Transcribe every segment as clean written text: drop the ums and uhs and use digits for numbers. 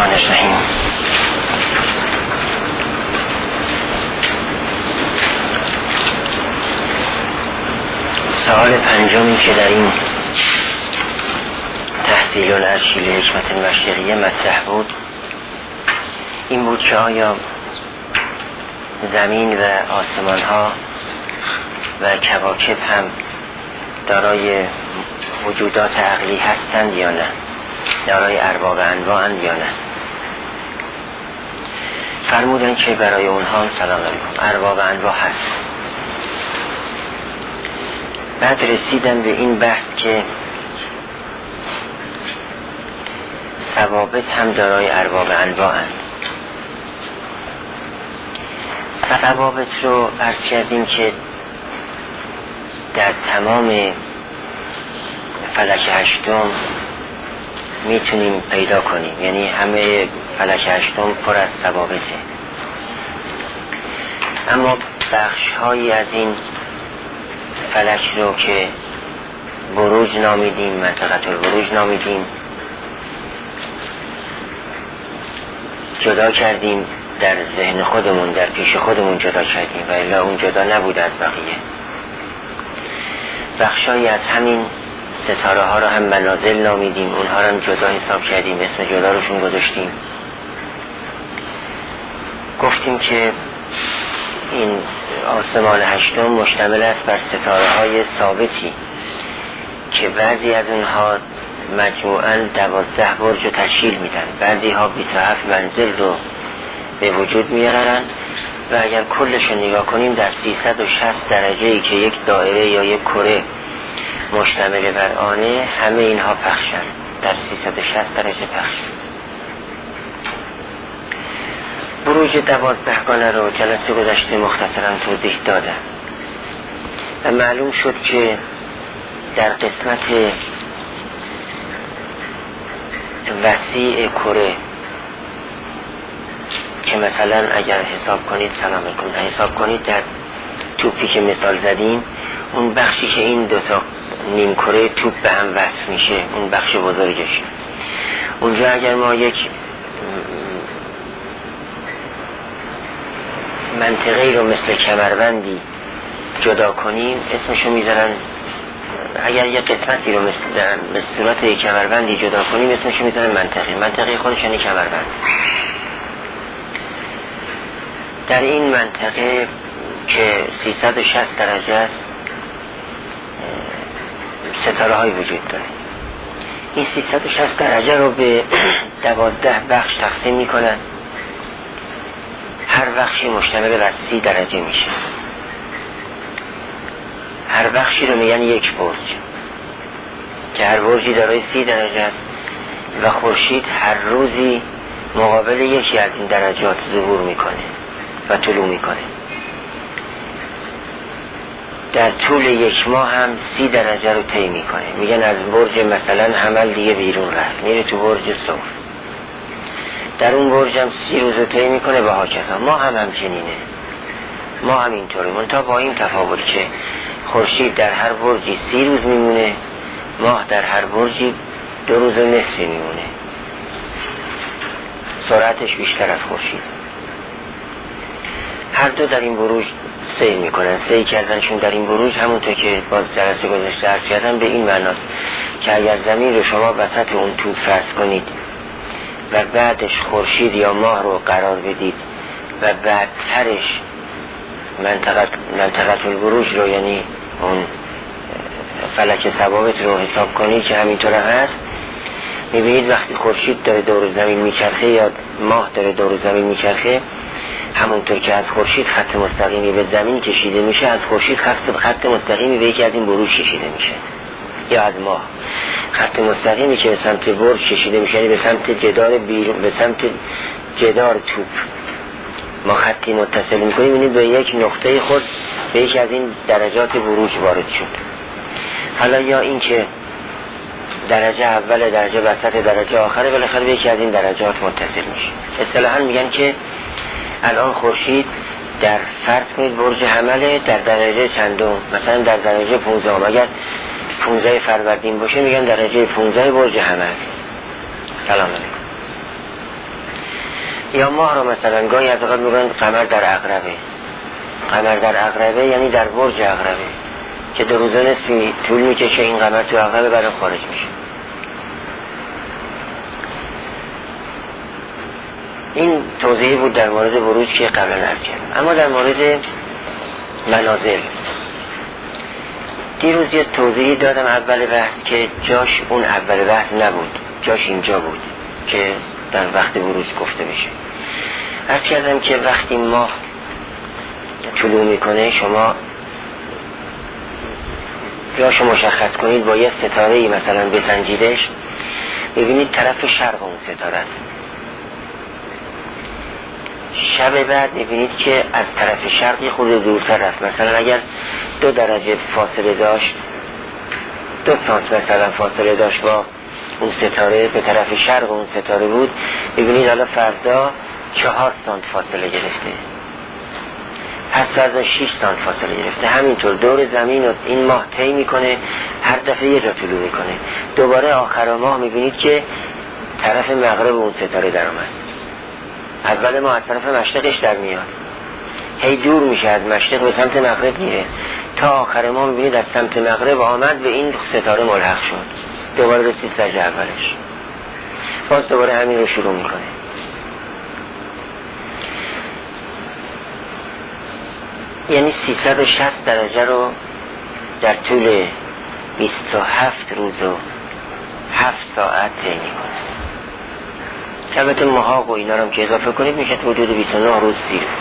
الرحیم. سوال پنجمی که در این تحصیل الارشیل حکمت مشرقیه مطرح بود این بود که آیا زمین و آسمان ها و کواکب هم دارای وجودات عقلی هستند یا نه، دارای ارباب انواعند یا نه. فرمودن که برای اونها سلام علیکم ارباب انواع هست. بعد رسیدن به این بحث که ثوابت هم دارای ارباب انواعند. ثوابت رو عرض کردیم که در تمام فلک هشتم میتونیم پیدا کنیم، یعنی همه فلک هشتم پر از ثوابته، اما بخش هایی از این فلک رو که بروج نامیدیم، منطقه البروج نامیدیم، جدا کردیم، در ذهن خودمون در پیش خودمون جدا کردیم و الا اون جدا نبود از بقیه. بخشایی از همین ستاره ها رو هم منازل نامیدیم، اونها رو هم جدا حساب کردیم، اسم جدا روشون گذاشتیم. گفتیم که این آسمان هشتم مشتمل است بر ستاره های ثابتی که بعضی از اونها مجموعاً 12 برج رو تشکیل میدن، بعضی ها 27 منزل رو به وجود میارن و اگر کلش رو نگاه کنیم در 360 درجه‌ای که یک دایره یا یک کره مشتمل بر آنه همه اینها پخشن، در 360 درجه پخش. بروج 12 گانه رو جلسه گذشته مختصرا توضیح دادم و معلوم شد که در قسمت وسیع کره که مثلا اگر حساب کنید سلام علیکم حساب کنید در توپی که مثال زدیم، اون بخشی که این دوتا نیم کره توپ به هم وصل میشه، اون بخش بزرگش، اونجا اگر ما یک منطقه‌ای رو مثل کمربندی جدا کنیم اسمشو میذارن، اگر یک قسمتی رو به صورت یک کمربندی جدا کنیم اسمشو میذارن منطقه خودش یعنی کمربند. در این منطقه که 360 درجه است ستاره های وجود داره. این 360 درجه رو به 12 بخش تقسیم میکنن، هر بخشی مشتمل بر 30 درجه میشه، هر بخشی رو میگن یک برج که هر برجی دارای 30 درجه است و خورشید هر روزی مقابل یکی از این درجات ظهور میکنه و طلوع میکنه. در طول یک ماه هم 30 درجه رو طی میکنه، میگن از برج مثلا حمل دیگه بیرون رفت میره تو برج صفر، در اون برج هم 30 روز رو طی میکنه و هاکذا. ما هم همچنینه، ما هم اینطوری، منتها با این تفاوت که خورشید در هر برجی 30 روز میمونه، ماه در هر برجی 2 روز و نصف میمونه، سرعتش بیشتر از خورشید. هر دو در این بروج سیر میکنن، سیر کردنشون در این بروج همونطور که باز جلسه گذشته عرض کردم به این معناست که اگر زمین رو شما وسط اون توپ فرض کنید و بعدش خورشید یا ماه رو قرار بدید و بعدترش منطقه البروج رو یعنی اون فلک ثوابت رو حساب کنید که همینطور هست، میبینید وقتی خورشید داره دور زمین میچرخه یا ماه داره دور زمین میچرخه، همونطور که از خورشید خط مستقیمی به زمین کشیده میشه، از خورشید خط مستقیمی به یکی از این بروج کشیده میشه، یا از ماه خط مستقیمی که به سمت برج کشیده میشه، یعنی به سمت جدار بیرون، به سمت جدار توپ ما خطی متصل میکنیم، یعنی به یک نقطه خود به یکی از این درجات بروج وارد شد. حالا یا این که درجه اول، درجه وسط، درجه آخره، بالاخره به یکی از این درجات متصل میشه. اصطلاحاً میگن که الان خورشید در فرض کنید برج حمله در درجه چندم، مثلا در درجه 15، اگر 15 فروردین باشه میگن درجه 15 برج حمل. سلام علیکم. یا ماه رو مثلا گاهی از اوقات میگن قمر در عقربه. قمر در عقربه یعنی در برج عقربه که 2 روز نصفی طول میکشه این قمر تو عقربه بعد خارج میشه. این توضیحی بود در مورد بروج که قبلا عرض کردم. اما در مورد منازل دیروز یه توضیحی دادم اول بحث که جاش اون اول بحث نبود، جاش اینجا بود که در وقت بروج گفته بشه. عرض کردم که وقتی ماه طلوع میکنه شما جاشو مشخص کنید با یه ستاره‌ای مثلا بسنجیدش، ببینید طرف شرق اون ستاره است. شب بعد میبینید که از طرف شرقی خود دورتر رفت. مثلا اگر 2 درجه فاصله داشت، 2 سانت مثلا فاصله داشت با اون ستاره به طرف شرق اون ستاره بود، میبینید حالا فردا 4 سانت فاصله گرفته، پس فردا 6 سانت فاصله گرفته. همینطور دور زمین و این ماه طی میکنه، هر دفعه یه جا طلوع میکنه. دوباره آخر ماه میبینید که طرف مغرب اون ستاره در اومد. اول ما از طرف مشرقش در میاد، هی دور میشه از مشرق به سمت مغرب میره، تا آخر ما میبینید از سمت مغرب آمد به این ستاره ملحق شد، دوباره رسید سر اولش، باز دوباره همین رو شروع میکنه. یعنی 360 درجه رو در طول 27 روز و 7 ساعت طی میکنه. البته محاق و اینا رو هم که اضافه کنید میشه حدود 29 روز 30 روز.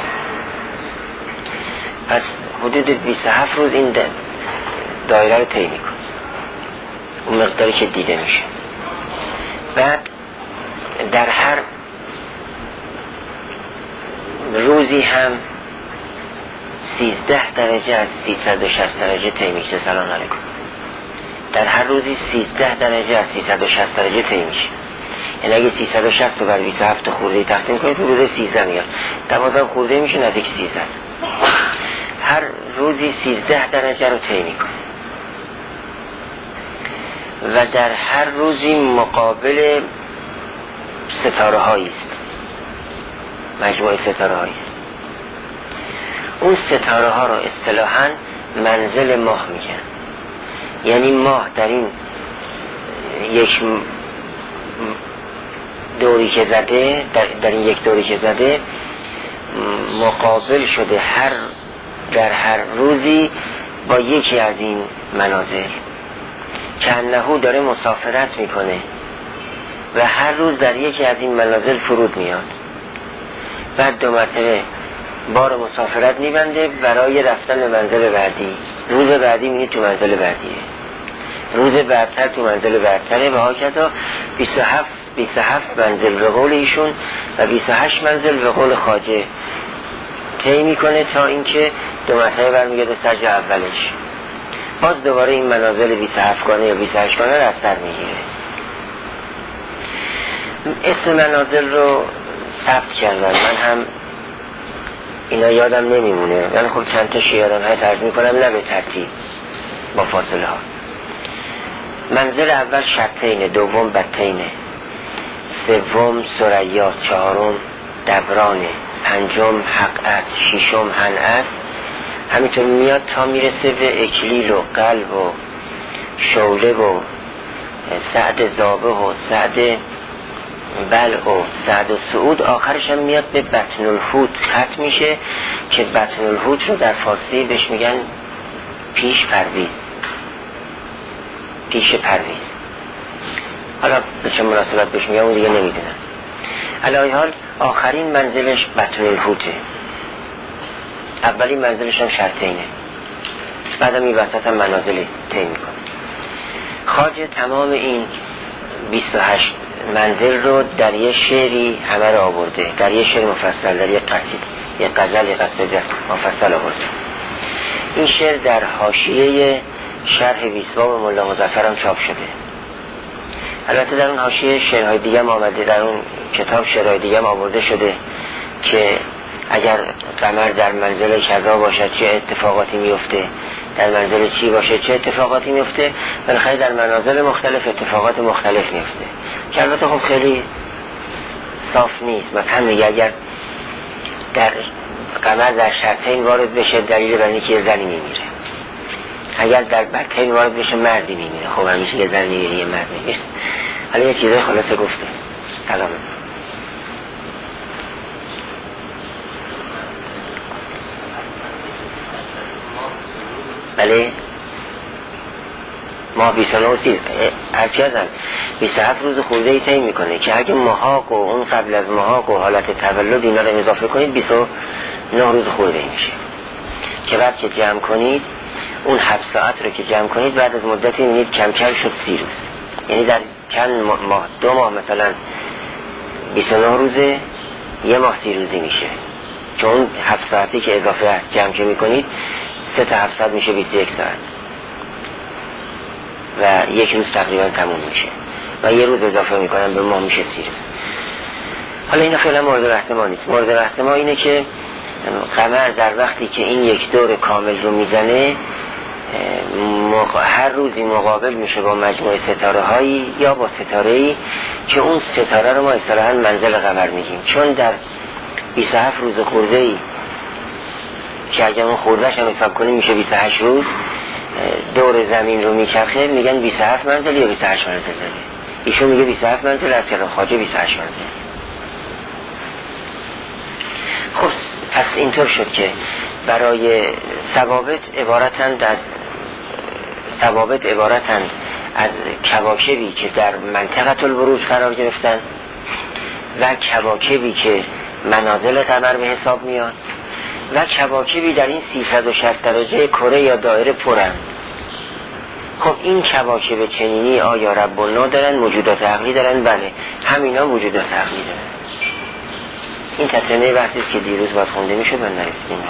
پس حدود 27 روز این دایره رو طی میکنه، اون مقداری که دیده میشه. بعد در هر روزی هم 13 درجه از 360 درجه طی میشه. سلام علیکم. در هر روزی 13 درجه از 360 درجه طی میشه. یعنی اگه 360 رو بر 27 خورده تقسیم کنید حدود 13 میاد، 12 خورده میشه نزدیک 13. هر روزی 13 درجه رو طی میکنه و در هر روزی مقابل ستاره هایی است، مجموعه ستاره هایی است. اون ستاره ها رو اصطلاحاً منزل ماه میگن. یعنی ماه در این یک دوری که زده، در این یک دوری که زده مقابل شده در هر روزی با یکی از این منازل که انهو داره مسافرت میکنه و هر روز در یکی از این منازل فرود میاد. بعد 2 مرتبه بار مسافرت میبنده برای رفتن به منزل بعدی. روز بعدی میگه تو منزل بعدیه، روز بعدتر تو منزل بعدتره و هاکذا 27 منزل به قول ایشون و 28 منزل به قول خواجه طی میکنه تا اینکه 2 مرتبه برمیگرده سر جای اولش. باز دوباره این منازل 27 گانه یا 28 گانه رو از سر میگیره. اسم منازل رو ثبت کردم، من هم اینا یادم نمیمونه، من خب چند تاشو یادم هست عرض میکنم، نه به ترتیب، با فاصله ها. منزل اول شرطینه، دوم بطینه، سوم ثریا، چهارم دبرانه، پنجم حقعت، ششم هنعت. همینطور میاد تا میرسه به اکلیل و قلب و شوله و سعد زابه و سعد بلع و سعد و سعود. آخرش هم میاد به بطن الحوت ختم میشه که بطن الحوت رو در فارسی بهش میگن پیش پرویز. حالا به چه مناسبت بهش میگم اون دیگه نمیدونم. علی حال آخرین منزلش بطن الحوته، اولین منزلش هم شرطینه، بعدم این وسط هم منازل طی میکنه. خواجه تمام این 28 منزل رو در یه شعری همه رو آورده، در یه شعر مفصل، در یه قصید، یه غزل قصیده مفصل آورده. این شعر در حاشیه شرح ویسباب مولا مظفر هم چاپ شده. البته در اون حاشیه شعرهای دیگه هم آمده، در اون کتاب شعرهای دیگه هم آورده شده که اگر قمر در منزل کذا باشد چه اتفاقاتی میفته، در منزل چی باشه چه اتفاقاتی میفته. بالاخره در منازل مختلف اتفاقات مختلف میفته که البته خب خیلی صاف نیست. مثلا میگه اگر در قمر در شرطین وارد بشه دلیل بر اینکه یه زنی میمیره، اگر در بدتین وارد بشه مردی میمیره. خب همیشه یه زنی میمیره یه مرد میمیره. حالا یه چیزای خلاصه گفته. سلام. بله ماه 29 هرچی ازم 27 روز خورده ای طی میکنه که اگه محاق و اون قبل از محاق و حالت تولد اینا رو اضافه کنید 29 روز خورده ای میشه که بعد که جمع کنید اون 7 ساعت رو که جمع کنید بعد از مدتی میبینید کم کم شد 30 روز. یعنی در چند ماه 2 ماه مثلا 29 روزه، یه ماه 30 روزی میشه چون اون 7 ساعتی که اضافه است جمع که میکنید 3 تا 7 ساعت میشه 21 ساعت و یک روز تقریبا تموم میشه و یه روز اضافه میکنن به ماه میشه 30 روز. حالا اینا فعلا مورد بحث ما نیست. مورد بحث ما اینه که قمر در وقتی که این یک دور کامل رو میزنه هر روزی مقابل میشه با مجموعه ستاره هایی یا با ستاره ای که اون ستاره رو ما اصطلاحاً منزل قمر میگیم، چون در 27 روز خورده ای که اگر اون خوردهش هم حساب کنیم میشه 28 روز دور زمین رو میچرخه، میگن 27 منزل یا 28 منزل. ایشون میگه 27 منزل، از کلام خواجه 28 منزل. خب پس اینطور شد که برای ثوابت عبارتند از کواکبی که در منطقه البروج قرار گرفتن و کواکبی که منازل قمر به حساب میاد و کواکبی در این 360 درجه کره یا دایره پرند. خب این کواکب چنینی آیا رب النوع دارن، موجودات عقلی دارن؟ بله، همینا موجودات عقلی دارن. این تتمه بحثی است که دیروز باید خونده میشه، من نرسیدیم.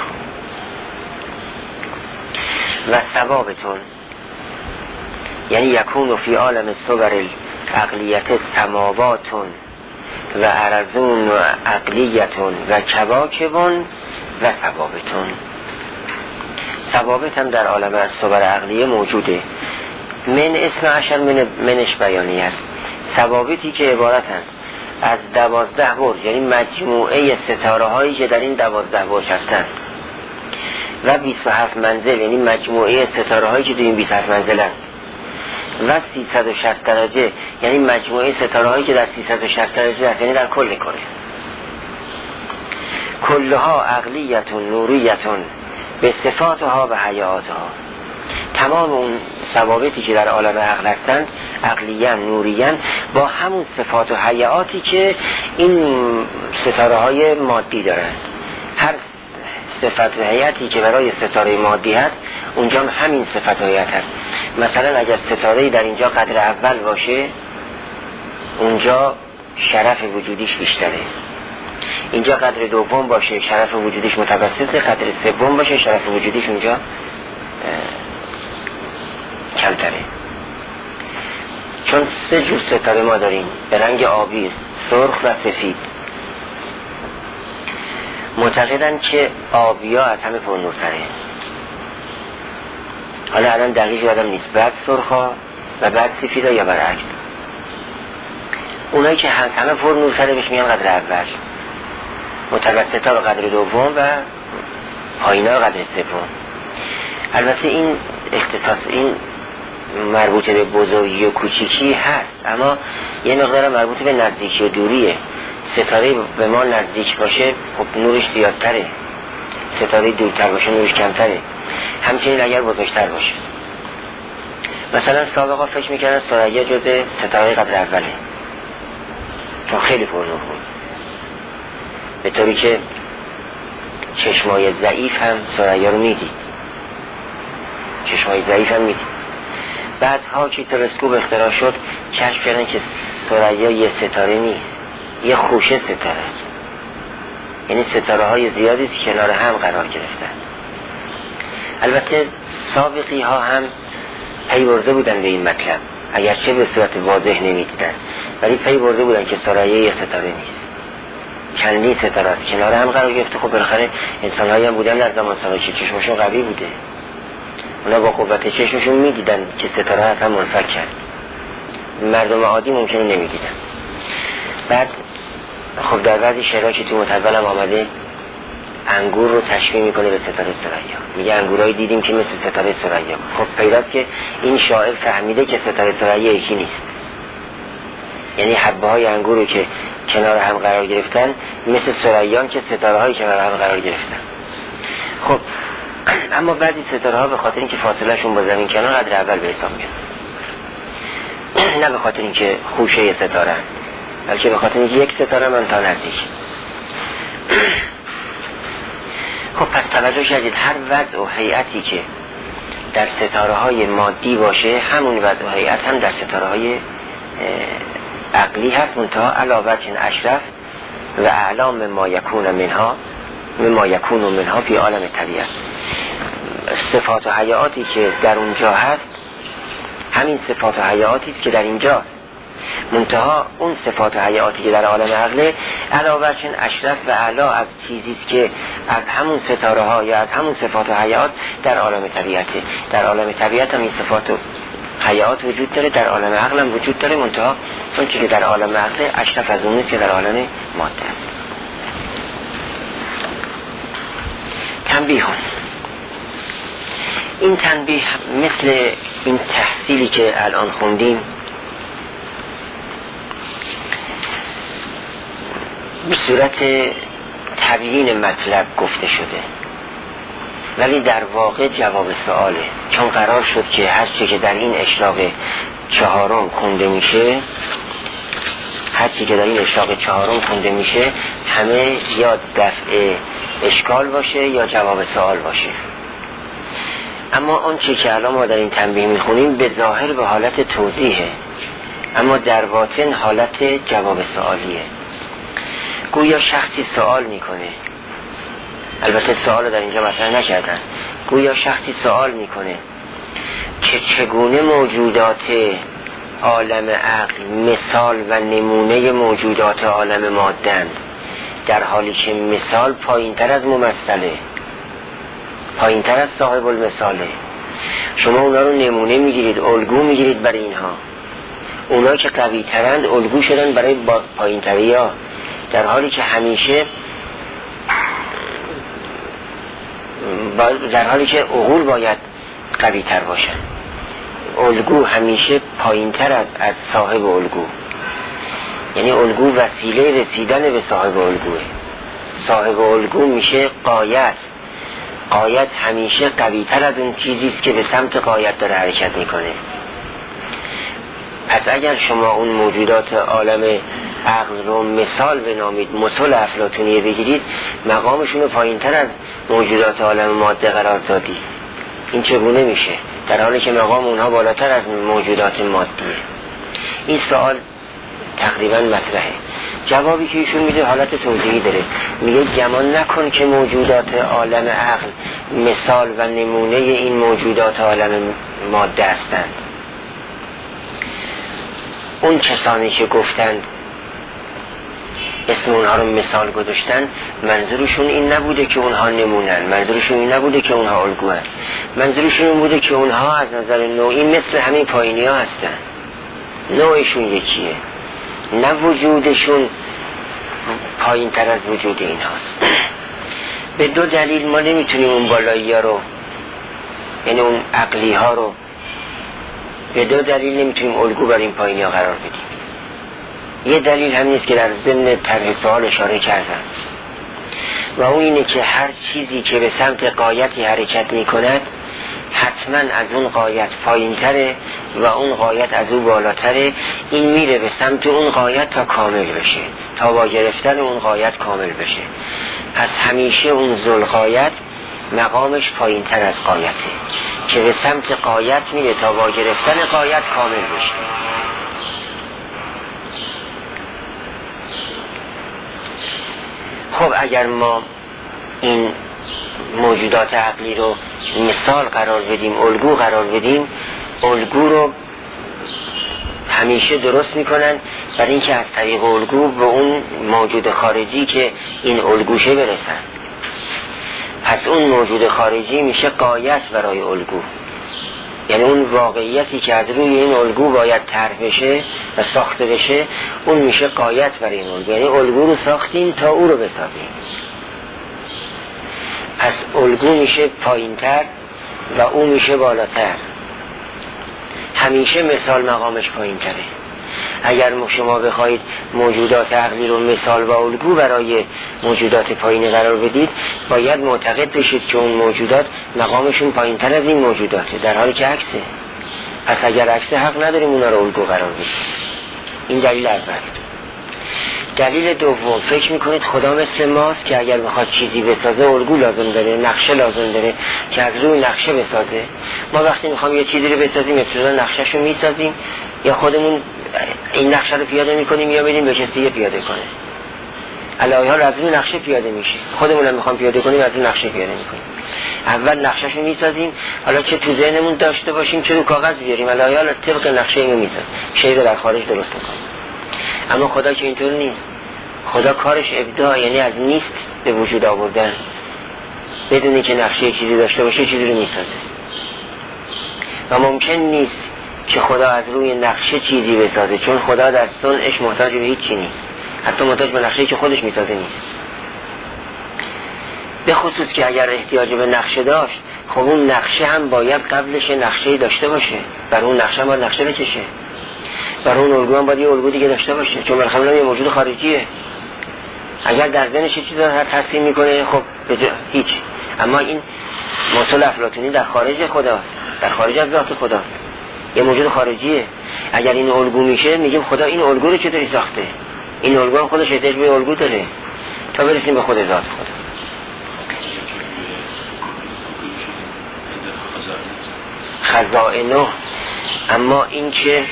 و ثوابتون یعنی یکون فی عالم الصور العقلیت سماواتون و ارضون و عقلیتون و کواکبون و ثوابتون. ثوابت هم در عالم الصور عقلیه موجوده. من اسم عشر منش بیانی است. ثوابتی که عبارتند از 12 برج، یعنی مجموعه ستاره هایی که در این 12 برج هستند، و 27 منزل، یعنی مجموعه ستاره هایی که در این 27 منزل هستند، و 360 درجه، یعنی مجموعه ستاره هایی که در 360 درجه هستند، یعنی در کل کره. کلها عقلیتون نوریتون به صفاتها و حیاتها. تمام اون ثوابتی که در عالم عقل هستند عقلیان نوریان با همون صفات و حیاتی که این ستاره های مادی دارند. هر صفت و حیاتی که برای ستاره مادی هست اونجا هم همین صفت و حیات هست. مثلا اگر ستاره در اینجا قدر اول باشه اونجا شرف وجودیش بیشتره، اینجا قدر دوم باشه شرف وجودیش متوسطه، قدر سوم باشه شرف وجودیش اونجا کمتره. چون 3 جور ستاره ما داریم به رنگ آبی، سرخ و سفید. معتقدن که آبیا از همه پرنورتره. حالا الان دقیق یادم نیست بعد سرخا و بعد سفیدا یا برعکس. اونایی که همه پرنورتره بهش میگن قدر اول، متوسطا رو قدر دوم و پایینا رو قدر سوم. البته این اختصاص این مربوط به بزرگی و کوچیکی هست، اما یه مقدار مربوط به نزدیکی و دوریه. ستاره به ما نزدیک باشه خب نورش زیادتره، ستاره دورتر باشه نورش کمتره. همچنین اگر بزرگتر باشه، مثلا سابقا فکر میکنن ثریا جزء ستاره قدر اوله چون خیلی پرنور بود، به طوری که چشمای ضعیف هم ثریا رو میدید، چشمای ضعیف هم میدید. بعدها که تلسکوپ اختراع شد کشف کردن که ثریا یه ستاره نیست، یه خوشه ستاره است. یعنی ستاره های زیادی کنار هم قرار گرفتن. البته سابقی ها هم پی برده بودن به این مطلب، اگرچه به صورت واضح نمیدیدن، ولی پی برده بودن که ثریا یه ستاره نیست، چندین ستاره است کنار هم قرار گرفته. خب بالاخره انسان هایی هم بودن در زمان سابق که چشمشون قوی بوده، اونا با قوت چشمشون میدیدن که ستاره هست هم منفک کرد، مردم عادی ممکنه نمیدیدن. بعد خب در بعضی شعرها که تو متولم آمده انگور رو تشبیه میکنه به ستاره ثریا، میگه انگورایی دیدیم که مثل ستاره ثریا. خب پیداست که این شاعر فهمیده که ستاره ثریا یکی نیست، یعنی حبه های انگور رو که کنار هم قرار گرفتن مثل ثریان که ستاره هایی کنار هم قرار گرفتن. خب اما بعضی ستاره ها به خاطر اینکه فاصله شون با زمین کنار قدر اول به حساب میاد، نه به خاطر اینکه خوشه ستاره، بلکه به خاطر اینکه یک ستاره من تا نزدیک. خب پس توجه کردید هر وضع و هیئتی که در ستاره های مادی باشه همون وضع و هیئت هم در ستاره های عقلی هست، منتها علاوه اشرف و اعلام ما یکون منها فی عالم طبیعت. صفات و حیاتی که در اونجا هست همین صفات و حیاتی است که در اینجا، منتها اون صفات و حیاتی که در عالم عقل علاوه اشرف و اعلا از چیزی است که از همون ستاره ها یا از همون صفات و حیات در عالم طبیعته. در عالم طبیعت هم این صفات و حیات وجود داره، در عالم عقل هم وجود داره، منتها اون که در عالم عقل اشرف از اون است که در عالم ماده است. تنبیه، این تنبیه مثل این تحصیلی که الان خوندیم به صورت تبیین مطلب گفته شده، ولی در واقع جواب سؤاله، چون قرار شد که هر چی که در این اشراق چهارم خونده میشه همه یا دفع اشکال باشه یا جواب سؤال باشه. اما اون چی که الان ما در این تنبیه میخونیم به ظاهر به حالت توضیحه، اما در باطن حالت جواب سؤالیه. گویا شخصی سوال میکنه، البته سوال در اینجا مطرح نکردن، گویا شخصی سوال میکنه که چگونه موجودات عالم عقل مثال و نمونه موجودات عالم مادند، در حالی که مثال پایین تر از ممثله، پایین تر از صاحب المثاله. شما اونا رو نمونه میگیرید، الگو میگیرید برای اینها، اونا که قوی ترند الگو شدن برای پایین تری ها، در حالی که همیشه در حالی که عقول باید قوی تر باشن، الگو همیشه پایین تر از صاحب الگو، یعنی الگو وسیله رسیدن به صاحب الگوه. صاحب الگو میشه قایت، قایت همیشه قوی تر از اون چیزیست که به سمت قایت داره حرکت میکنه. پس اگر شما اون موجودات عالم عقل رو مثال بنامید، مثل افلاطونیه بگیرید، مقامشون رو پایین تر از موجودات عالم ماده قرار دادی. این چگونه میشه در حالی که مقام اونها بالاتر از موجودات مادیه؟ این سوال تقریبا مطرحه. جوابی که ایشون میده حالت توضیحی داره، میگه گمان نکن که موجودات عالم عقل مثال و نمونه این موجودات عالم ماده هستند. اون کسانی که گفتند اسم اونها رو مثال گذاشتن، منظورشون این نبوده که اونها نمونن، منظورشون این نبوده که اونها الگوان، منظورشون این بوده که اونها از نظر نوعی مثل همین پایینی ها هستن، نوعشون یکیه، نه وجودشون پایین تر از وجود این هاست. به دو دلیل ما نمیتونیم اون بالایی ها رو، یعنی اون عقلی ها رو، به دو دلیل نمیتونیم الگو بر این پایینی ها قرار بدیم. یه دلیل همین است که در ضمن طرح سوال اشاره کردم، و اون اینه که هر چیزی که به سمت غایتی حرکت میکند حتما از اون غایت پایین تره و اون غایت از اون بالاتره. این میره به سمت اون غایت تا کامل بشه، تا با گرفتن اون غایت کامل بشه. پس همیشه اون ذوالغایت مقامش پایین تر از غایته که به سمت غایت میره تا با گرفتن غایت کامل بشه. خب اگر ما این موجودات عقلی رو مثال قرار بدیم، الگو قرار بدیم، الگو رو همیشه درست میکنن برای اینکه از طریق الگو به اون موجود خارجی که این الگوشه برسن. پس اون موجود خارجی میشه غایت برای الگو، یعنی اون واقعیتی که از روی این الگو باید طرح بشه و ساخته بشه، اون میشه غایت برای این الگو. یعنی الگو رو ساختیم تا او رو بسازیم. پس الگو میشه پایین‌تر و او میشه بالاتر. همیشه مثال مقامش پایین‌تره. اگر شما بخواید موجودات عقلی رو مثال و الگو برای موجودات پایینی قرار بدید، باید معتقد بشید که اون موجودات مقامشون پایین‌تر از این موجوداته، در حالی که عکسه. پس اگر عکسه، حق نداریم اونا رو الگو قرار بدید. این دلیل اول. دلیل دوم، فکر میکنید خدا مثل ماست که اگر بخواد چیزی بسازه الگو لازم داره، نقشه لازم داره که از روی نقشه بسازه؟ ما وقتی میخوام یه چیزی رو بسازیم ابتدا نقشه‌شو میسازیم، یا خودمون این نقشه رو پیاده میکنیم یا بدیم به کسی پیاده کنه. علاوه حال از روی نقشه پیاده میشه، خودمون هم میخوام پیاده کنیم از روی نقشه پیاده میکنیم. اول نقشه‌شو میسازیم، حالا چه تو ذهنمون داشته باشیم چه رو کاغذ بیاریم، علاوه حال طبق نقشه اینو میسازیم، شی رو در خارج درست میکنیم. اما خدا که اینطور نیست. خدا کارش ابداع، یعنی از نیست به وجود آوردن، بدونی که نقشه چیزی داشته باشه چیزی رو میسازه. و ممکن نیست که خدا از روی نقشه چیزی بسازه، چون خدا در صنعش محتاج به هیچ چیزی نیست، حتی محتاج به نقشه‌ای که خودش میسازه نیست. به خصوص که اگر احتیاج به نقشه داشت، خب اون نقشه هم باید قبلش نقشه‌ای داشته باشه، بر اون نقشه هم باید نقشه بکشه، بر اون الگو هم باید یه الگو دیگه داشته باشه، چون بالاخره یه موجود خارجیه. اگر در ذهنش چیزی رو تصمیم میکنه، خب هیچ. اما این مسئله افلاطونی در خارج خداست، در خارج از ذات خداست، یه موجود خارجیه. اگر این الگو میشه، میگیم خدا این الگو رو چطوری ساخته؟ این الگو هم خودش احتیاج به الگو داره تا برسیم به خود ذات خدا. خزائنه، اما این که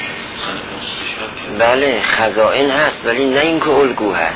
بله خزائن هست ولی نه این که الگو هست.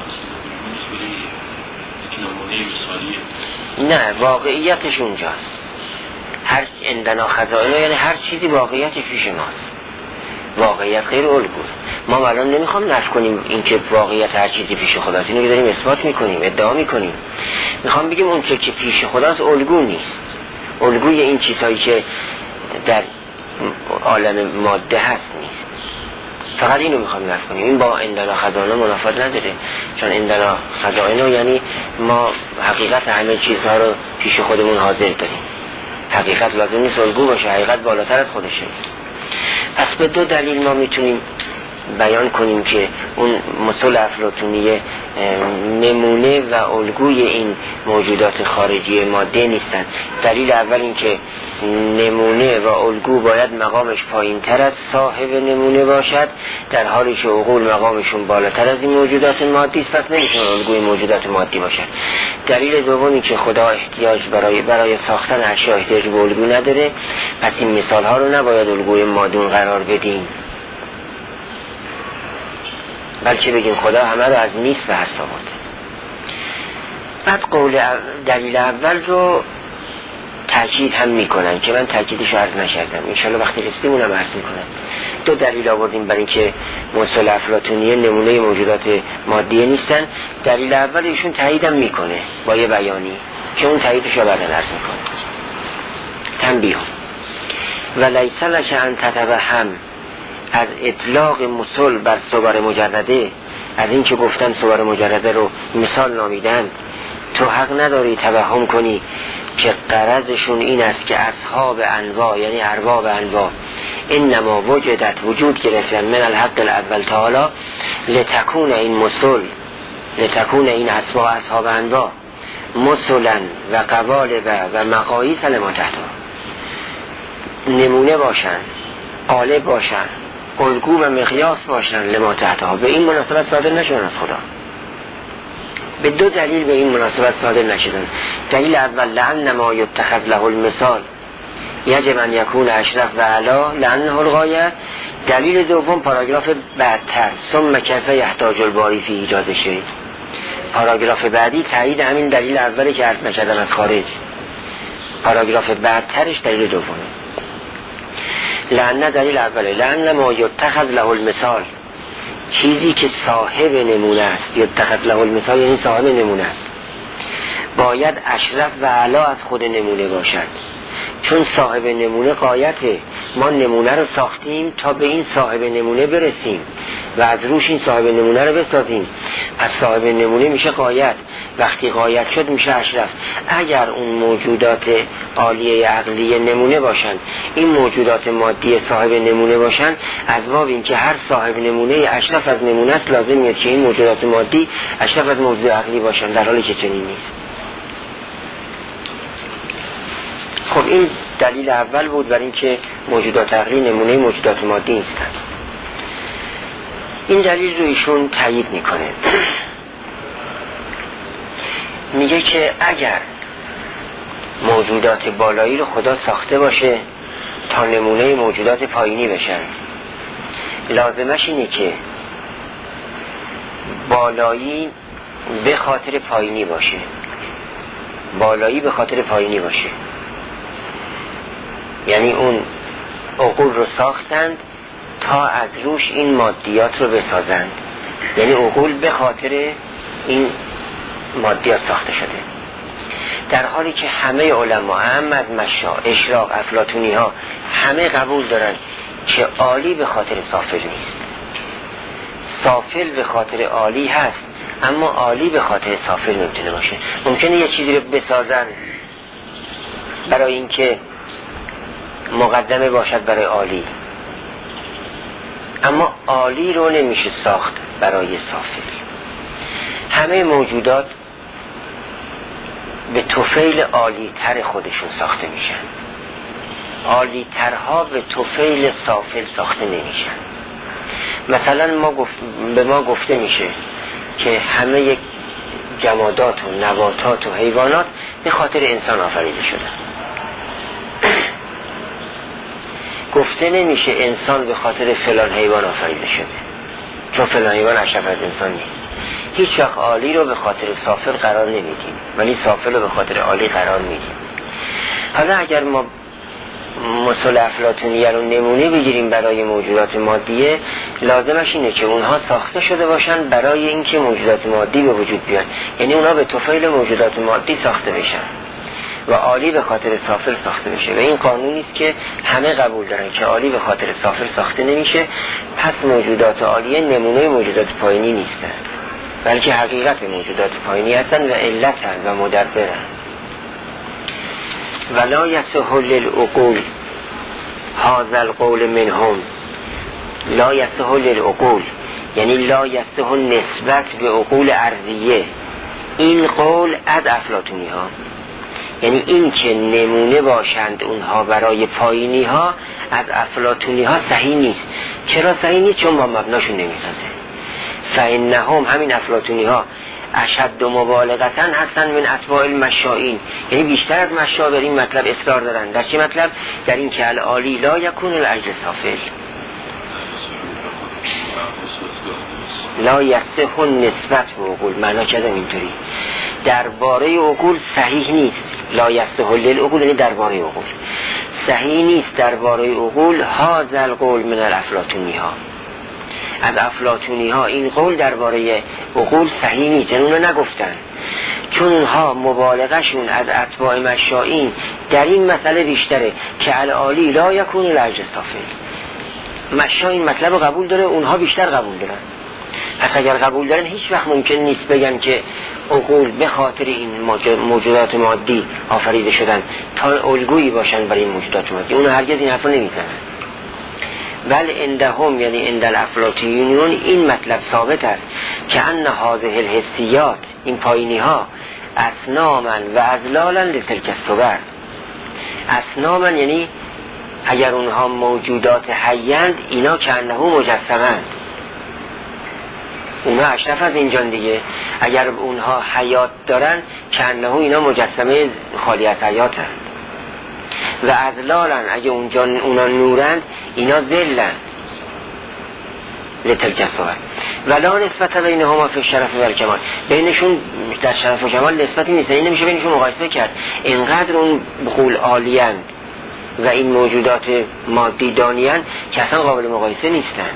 نه، واقعیتش اونجاست. هر اندنا خزائنه یعنی هر چیزی واقعیتش پیش ماست. واقعیت غیر الگو. ما الان نمیخوام نفی کنیم این که واقعیت هر چیزی پیش خداست، اینو داریم اثبات میکنیم، ادعا میکنیم. میخوام بگیم اون که پیش خداست الگو نیست. الگوی این چیزهایی که در عالم ماده هست نیست. فقط اینو میخوام نفی کنیم. این با اندنا خزائنه منافات نداره، چون اندنا خزائنه یعنی ما حقیقت همه چیزها رو پیش خودمون حاضر داریم. حقیقت لازم نیست الگو باشه، حقیقت بالاتر از خودشه. پس به دو دلیل ما میتونیم بیان کنیم که اون مثل افلاطونی نمونه و الگوی این موجودات خارجی ماده نیستن. دلیل اول این که نمونه و الگو باید مقامش پایین تر از صاحب نمونه باشد، در حالی که عقول مقامشون بالاتر از این موجودات مادی است، پس نمیتونه الگوی موجودات مادی باشد. دلیل دومی که خدا احتیاج برای ساختن اشیا احتیاج به الگو نداره، پس این مثال ها رو نباید الگوی مادون قرار بدیم، بلکه بگیم خدا همه رو از نیست به هست آورده. بعد قول دلیل اول رو تأکید هم میکنن که من تأکیدش رو عرض نکردم، انشالله وقتی رسیدیم اونم عرض میکنم. دو دلیل آوردیم برای اینکه مثل افلاطونی نمونه موجودات مادیه نیستن. دلیل اول ایشون تایید هم میکنه با یه بیانی که اون تاییدش رو بعداً عرض میکنه. تنبیه و لیس لک ان تتوهم، از اطلاق مثل بر صور مجرده، از این که گفتن صور مجرده رو مثال نامیدن، تو حق نداری توهم کنی که غرضشون این است که اصحاب انواع یعنی ارباب انواع انما وجدت وجود گرفتن من الحق الاول تعالی لتکون این مثل، لتکون این اصحاب انواع مثلا و قوالب و مقاییس لما تحتها، نمونه باشن، قالب باشن، الگو و مقیاس باشن لما تحتها. به این مناسبت صادر نشدن از خدا. به دو دلیل به این مناسبت صادر نشدن. دلیل اول لأن ما یتخذ له المثال یجب ان یکون اشرف و اعلی لأنه الغایه. دلیل دوم پاراگراف بعدتر ثم کیف یحتاج الباری فی ایجاد شیء. پاراگراف بعدی تایید همین دلیل اولی که عرض نکردم از خارج. پاراگراف بعدترش دلیل دومه. لأن دلیل اوله لأن ما یتخذ له المثال، چیزی که صاحب نمونه است، یتخذ له المثال یعنی صاحب نمونه است، باید اشرف و اعلی از خود نمونه باشد. چون صاحب نمونه غایته، ما نمونه رو ساختیم تا به این صاحب نمونه برسیم و از روش این صاحب نمونه رو بسازیم. پس صاحب نمونه میشه غایت، وقتی غایت شد میشه اشرف. اگر اون موجودات عالیه عقلی نمونه باشن، این موجودات مادی صاحب نمونه باشن، از باب این که هر صاحب نمونه اشرف از نمونه است، لازم میاد که این موجودات مادی اشرف از موجود عقلی باشن، در حالی که چنین نیست. خب این دلیل اول بود بر این که موجودات عقلی نمونه موجودات مادی نیستند. این دلیل رو ایشون تایید میکنه، میگه که اگر موجودات بالایی رو خدا ساخته باشه تا نمونه موجودات پایینی بشن، لازمش اینه که بالایی به خاطر پایینی باشه، بالایی به خاطر پایینی باشه. یعنی اون عقول رو ساختند تا از روش این مادیات رو بسازند، یعنی عقول به خاطر این مادیات ساخته شده. در حالی که همه علما، هم از مشا، اشراق، افلاطونی ها، همه قبول دارن که عالی به خاطر سافل نیست. سافل به خاطر عالی هست، اما عالی به خاطر سافل نمیتونه باشه. ممکنه یه چیزی رو بسازن برای اینکه مقدمه باشد برای عالی، اما عالی رو نمیشه ساخت برای سافل. همه موجودات به طفیل عالی تر خودشون ساخته میشن، عالی ترها به طفیل سافل ساخته نمیشن. مثلا به ما گفته میشه که همه جمادات و نباتات و حیوانات به خاطر انسان آفریده شدن. گفته نمیشه انسان به خاطر فلان حیوان آفریده شده، چون فلان حیوان اشرف از انسان نیست. هیچ وقت عالی رو به خاطر سافل قرار نمیدیم، ولی سافل رو به خاطر عالی قرار میدیم. حالا اگر ما مثل افلاطونیه رو نمونه بگیریم برای موجودات مادیه، لازمش اینه که اونها ساخته شده باشن برای اینکه موجودات مادی به وجود بیاد، یعنی اونها به طفیل موجودات مادی ساخته بشن و عالی به خاطر سافل ساخته بشه. و این قانونی است که همه قبول دارن که عالی به خاطر سافل ساخته نمیشه. پس موجودات عالیه نمونه موجودات پایینی نیستن، بلکه حقیقت موجودات پایینی هستن و علتن و مدبرن. ولا یصح للعقول هذا القول منهم. لا یصح للعقول یعنی لا یصح نسبت به عقول ارضیه. این قول از افلاطونی ها، یعنی این که نمونه باشند اونها برای پایینی ها، از افلاطونی ها صحیح نیست. چرا صحیح نیست؟ چون با مبناشون نمیسازه. فإنهم، همین افلاطونی ها، اشد مبالغتاً هستن من اتباع المشائین، یعنی بیشتر از مشا بر این مطلب اصرار دارن. در چه مطلب؟ در این که العالی لا یکون الاجر سافل، لا یصح نسبت به عقول. معنا کردم اینطوری، درباره عقول صحیح نیست. لا یصح للعقول یعنی درباره عقول صحیح نیست. درباره عقول هذا القول من الافلاطونی ها، از افلاطونی ها این قول درباره عقول صحیح نیست، یعنی اونو نگفتن، چون اونها مبالغهشون از اتباع مشائین در این مسئله بیشتره که العالی لا یکون الاجر سافل. مشا این مطلب رو قبول داره، اونها بیشتر قبول دارن. پس اگر قبول دارن هیچ وقت ممکن نیست بگن که عقول به خاطر این موجودات مادی آفریده شدن تا الگویی باشن برای این موجودات مادی. اونها هرگز این حرفو نمیزنن. بل عندهم یعنی عند الافلاطونیون این مطلب ثابت است که ان هذه الحسیات، این پایینی ها، اصناما و اذلالا لتلک الصور. اصناما یعنی اگر اونها موجودات حیند، اینا کانه مجسمند، اونها اشرف از اینجان دیگه. اگر اونها حیات دارن، کانه اینا مجسمه خالی از حیاتن. و اذلالن، اگه اونجا اونا نورند، اینا ذلن لتلک الصور. ولا نسبت بینهما فی الشرف و الکمال، بینشون در شرف و کمال نسبتی نیست، این نمیشه بینشون مقایسه کرد. اینقدر اون بخول عالیان و این موجودات مادی دانیان که اصلا قابل مقایسه نیستن.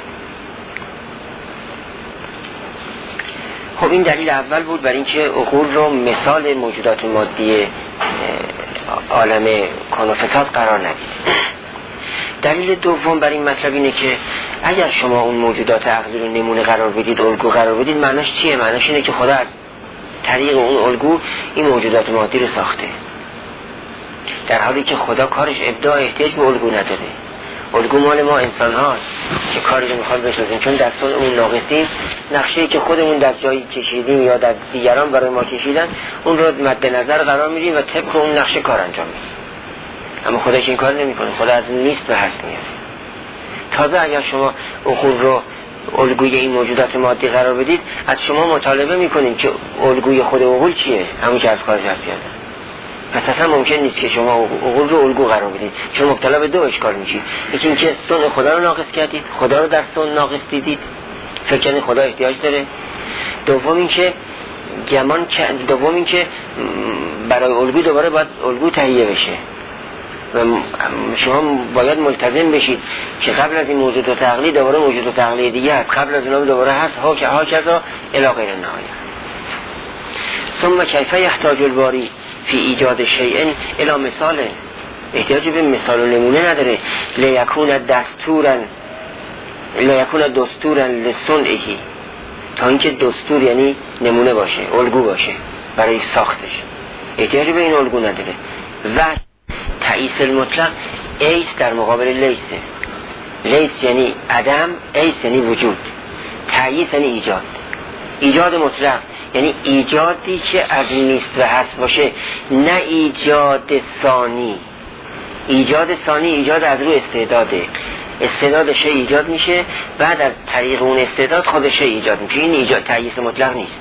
خب این دلیل اول بود برای اینکه عقول رو مثال موجودات مادی عالم کن و فساد قرار ندید. دلیل دوم بر این مطلب اینه که اگر شما اون موجودات عقلی رو نمونه قرار بدید، الگو قرار بدید، معناش چیه؟ معناش اینه که خدا از طریق اون الگو این موجودات مادی رو ساخته، در حالی که خدا کارش ابداع احتیاج به الگو نداره. الگو مال ما انسان هاست که کاری رو میخواد بسازیم، چون در صنع اون ناقصیم. نقشه‌ای که خودمون در جایی کشیدیم یا در دیگران برای ما کشیدن، اون رو مد نظر قرار میدیم و طبق اون نقشه کار انجام میدیم. اما خدا که این کار نمیکنه، خدا از نیست به هست میاره. تازه اگر شما عقول رو الگوی این موجودات مادی قرار بدید، از شما مطالبه میکنیم که الگوی خود عقول چیه، همون که از کارش هست. پس اصلا ممکن نیست که شما عقول رو الگو قرار بدید، چون مبتلا به دو اشکال میشید. یکی این که صنع خدا رو ناقص کردید، خدا رو در صنع ناقص دیدید، فکر کنید خدا احتیاج داره. دوم این که برای الگو دوباره باید الگو تهیه بشه و شما باید ملتزم بشید که قبل از این موجودات عقلی دوباره موجودات عقلی دیگه هست، قبل از اونها دوباره هست، هاکذا الی غیر النهایه. ثم کیف یحتاج الباری فی ایجاد شیء الی مثال، احتیاج به مثال و نمونه نداره. لیکون دستورا لصنعه، تا اینکه دستور یعنی نمونه باشه، الگو باشه برای ساختش، احتیاج به این الگو نداره. و تئیس المطلق ایس در مقابل لیسه. لیس یعنی عدم، ایس یعنی وجود. تئیس یعنی ایجاد. ایجاد مطلق یعنی ایجادی که از نیست و هست باشه، نه ایجاد ثانی. ایجاد ثانی ایجاد از روی استعداده. استعداد شی ایجاد میشه، بعد از طریق اون استعداد خود شی ایجاد میشه. این ایجاد تئیس مطلق نیست.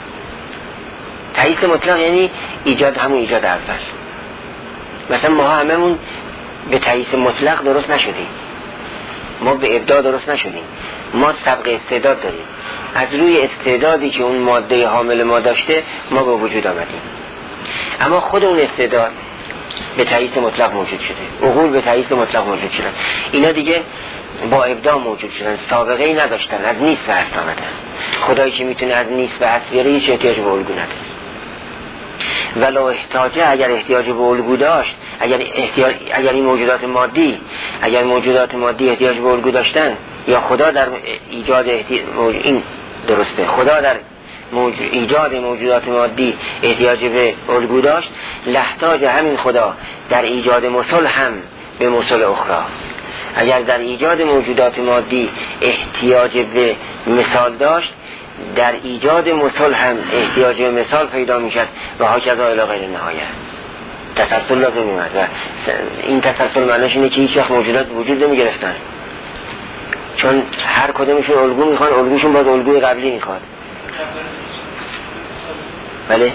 تئیس مطلق یعنی ایجاد همون ایجاد اول. مثلا ما هممون به تئیس مطلق درست نشدیم، ما به ابداع درست نشدیم، ما سبق استعداد داریم. از روی استعدادی که اون ماده حامل ما داشته ما به وجود آمدیم، اما خود اون استعداد به تئیس مطلق موجود شده، عقول به تئیس مطلق موجود شدن. اینا دیگه با ابداع موجود شدن، سابقه ای نداشتن، از نیست به هست آمدن. خدایی که میتونه از نیست به هست بیاره هیچ احتیاج به الگو نداره. ولو احتاجه، اگر احتیاج به الگو داشت، اگر این موجودات مادی احتیاج به الگو داشتن، یا خدا در ایجاد این درسته، خدا در ایجاد موجودات مادی احتیاج به الگو داشت، لحتاج همین خدا در ایجاد مثل هم به مثل اخرى. اگر در ایجاد موجودات مادی احتیاج به مثال داشت، در ایجاد مثل هم احتیاج به مثال پیدا میشد و هاکذا الی غیر النهایه. تسلسل لازم میاد و این تسلسل معنیش اینه که هیچ وقت موجودات وجود نمیگرفتن، چون هر کدومشون الگو میخوان، الگوشون باز الگوی قبلی میخواد. بله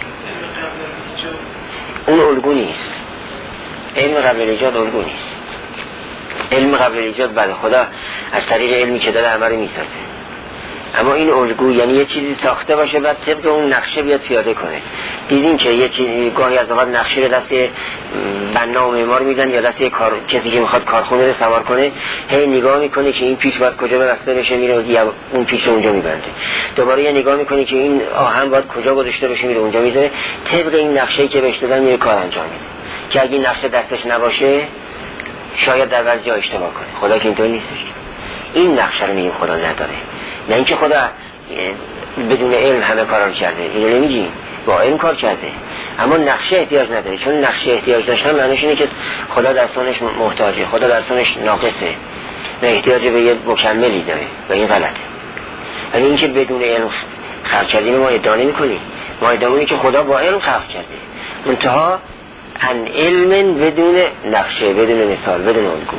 اون الگو نیست. علم قبل ایجاد الگو نیست. علم قبل ایجاد بله، خدا از طریق علمی که داره همه رو میسازه، اما این الگو یعنی یه چیزی ساخته باشه بعد طبق اون نقشه بیاد پیاده کنه. دیدین که یه چیزی گاهی از اوقات نقشه رو دست بنا و معمار میدن یا دست کسی که میخواد کارخونه رو سوار کنه، هی نگاه میکنه که این پیچ باید کجا بسته بشه، میره یا اون پیچ رو اونجا میبنده. دوباره یه نگاه میکنه که این آهن باید کجا گذاشته بشه، میره اونجا میذاره. طبق این نقشه‌ای که بهش دادن میره کار انجام میده، که اگه این نقشه دستش نباشه شاید در بعضی جا اشتباه کنه. خدا که اینطور نیستش. این نقشه رو میگیم خدا نداره، نه اینکه خدا بدون علم همه کارا رو کرده، اینو نمیگیم، با علم کار کرده، اما نقشه احتیاج نداره. چون نقشه احتیاج داشتن معنیش اینه که خدا در صنعش محتاجه، خدا در صنعش ناقصه، نه احتیاج به یه مکملی داره و این غلطه. ولی اینکه بدون علم خلق کردیم ما ادعا نمی‌کنیم، ما ادعا می‌کنیم که خدا با علم خلق کرده، منتها ان علم بدون نقشه، بدون مثال، بدون الگو.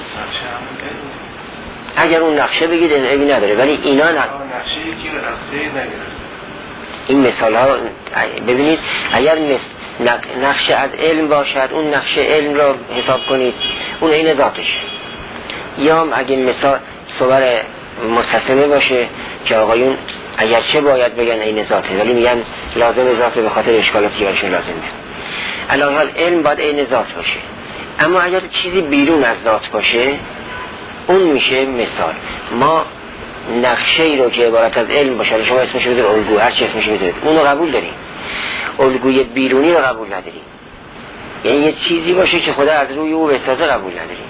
اگر اون نقشه بگید عیبی نداره، ولی اینا نقشه یکی رو رفته نگرفت. این مثال ها ببینید، اگر نقشه از علم باشد، اون نقشه علم رو حساب کنید، اون عین ذاتش. یا اگه مثال صور مستثنی باشه که آقایون اگرچه باید بگن عین ذاته ولی میگن لازم ذاته به خاطر اشکالاتی برشون لازمه. الان حال علم باید عین ذات باشه، اما اگر چیزی بیرون از ذات باشه اون میشه مثال. ما نقشه ای رو که عبارت از علم باشه، شما اسمش بذارید الگو، هر چی اسمش میذارید، اون رو قبول داریم، الگوی بیرونی رو قبول نداریم. یعنی یه چیزی باشه که خدا از روی او بسازه قبول نداریم.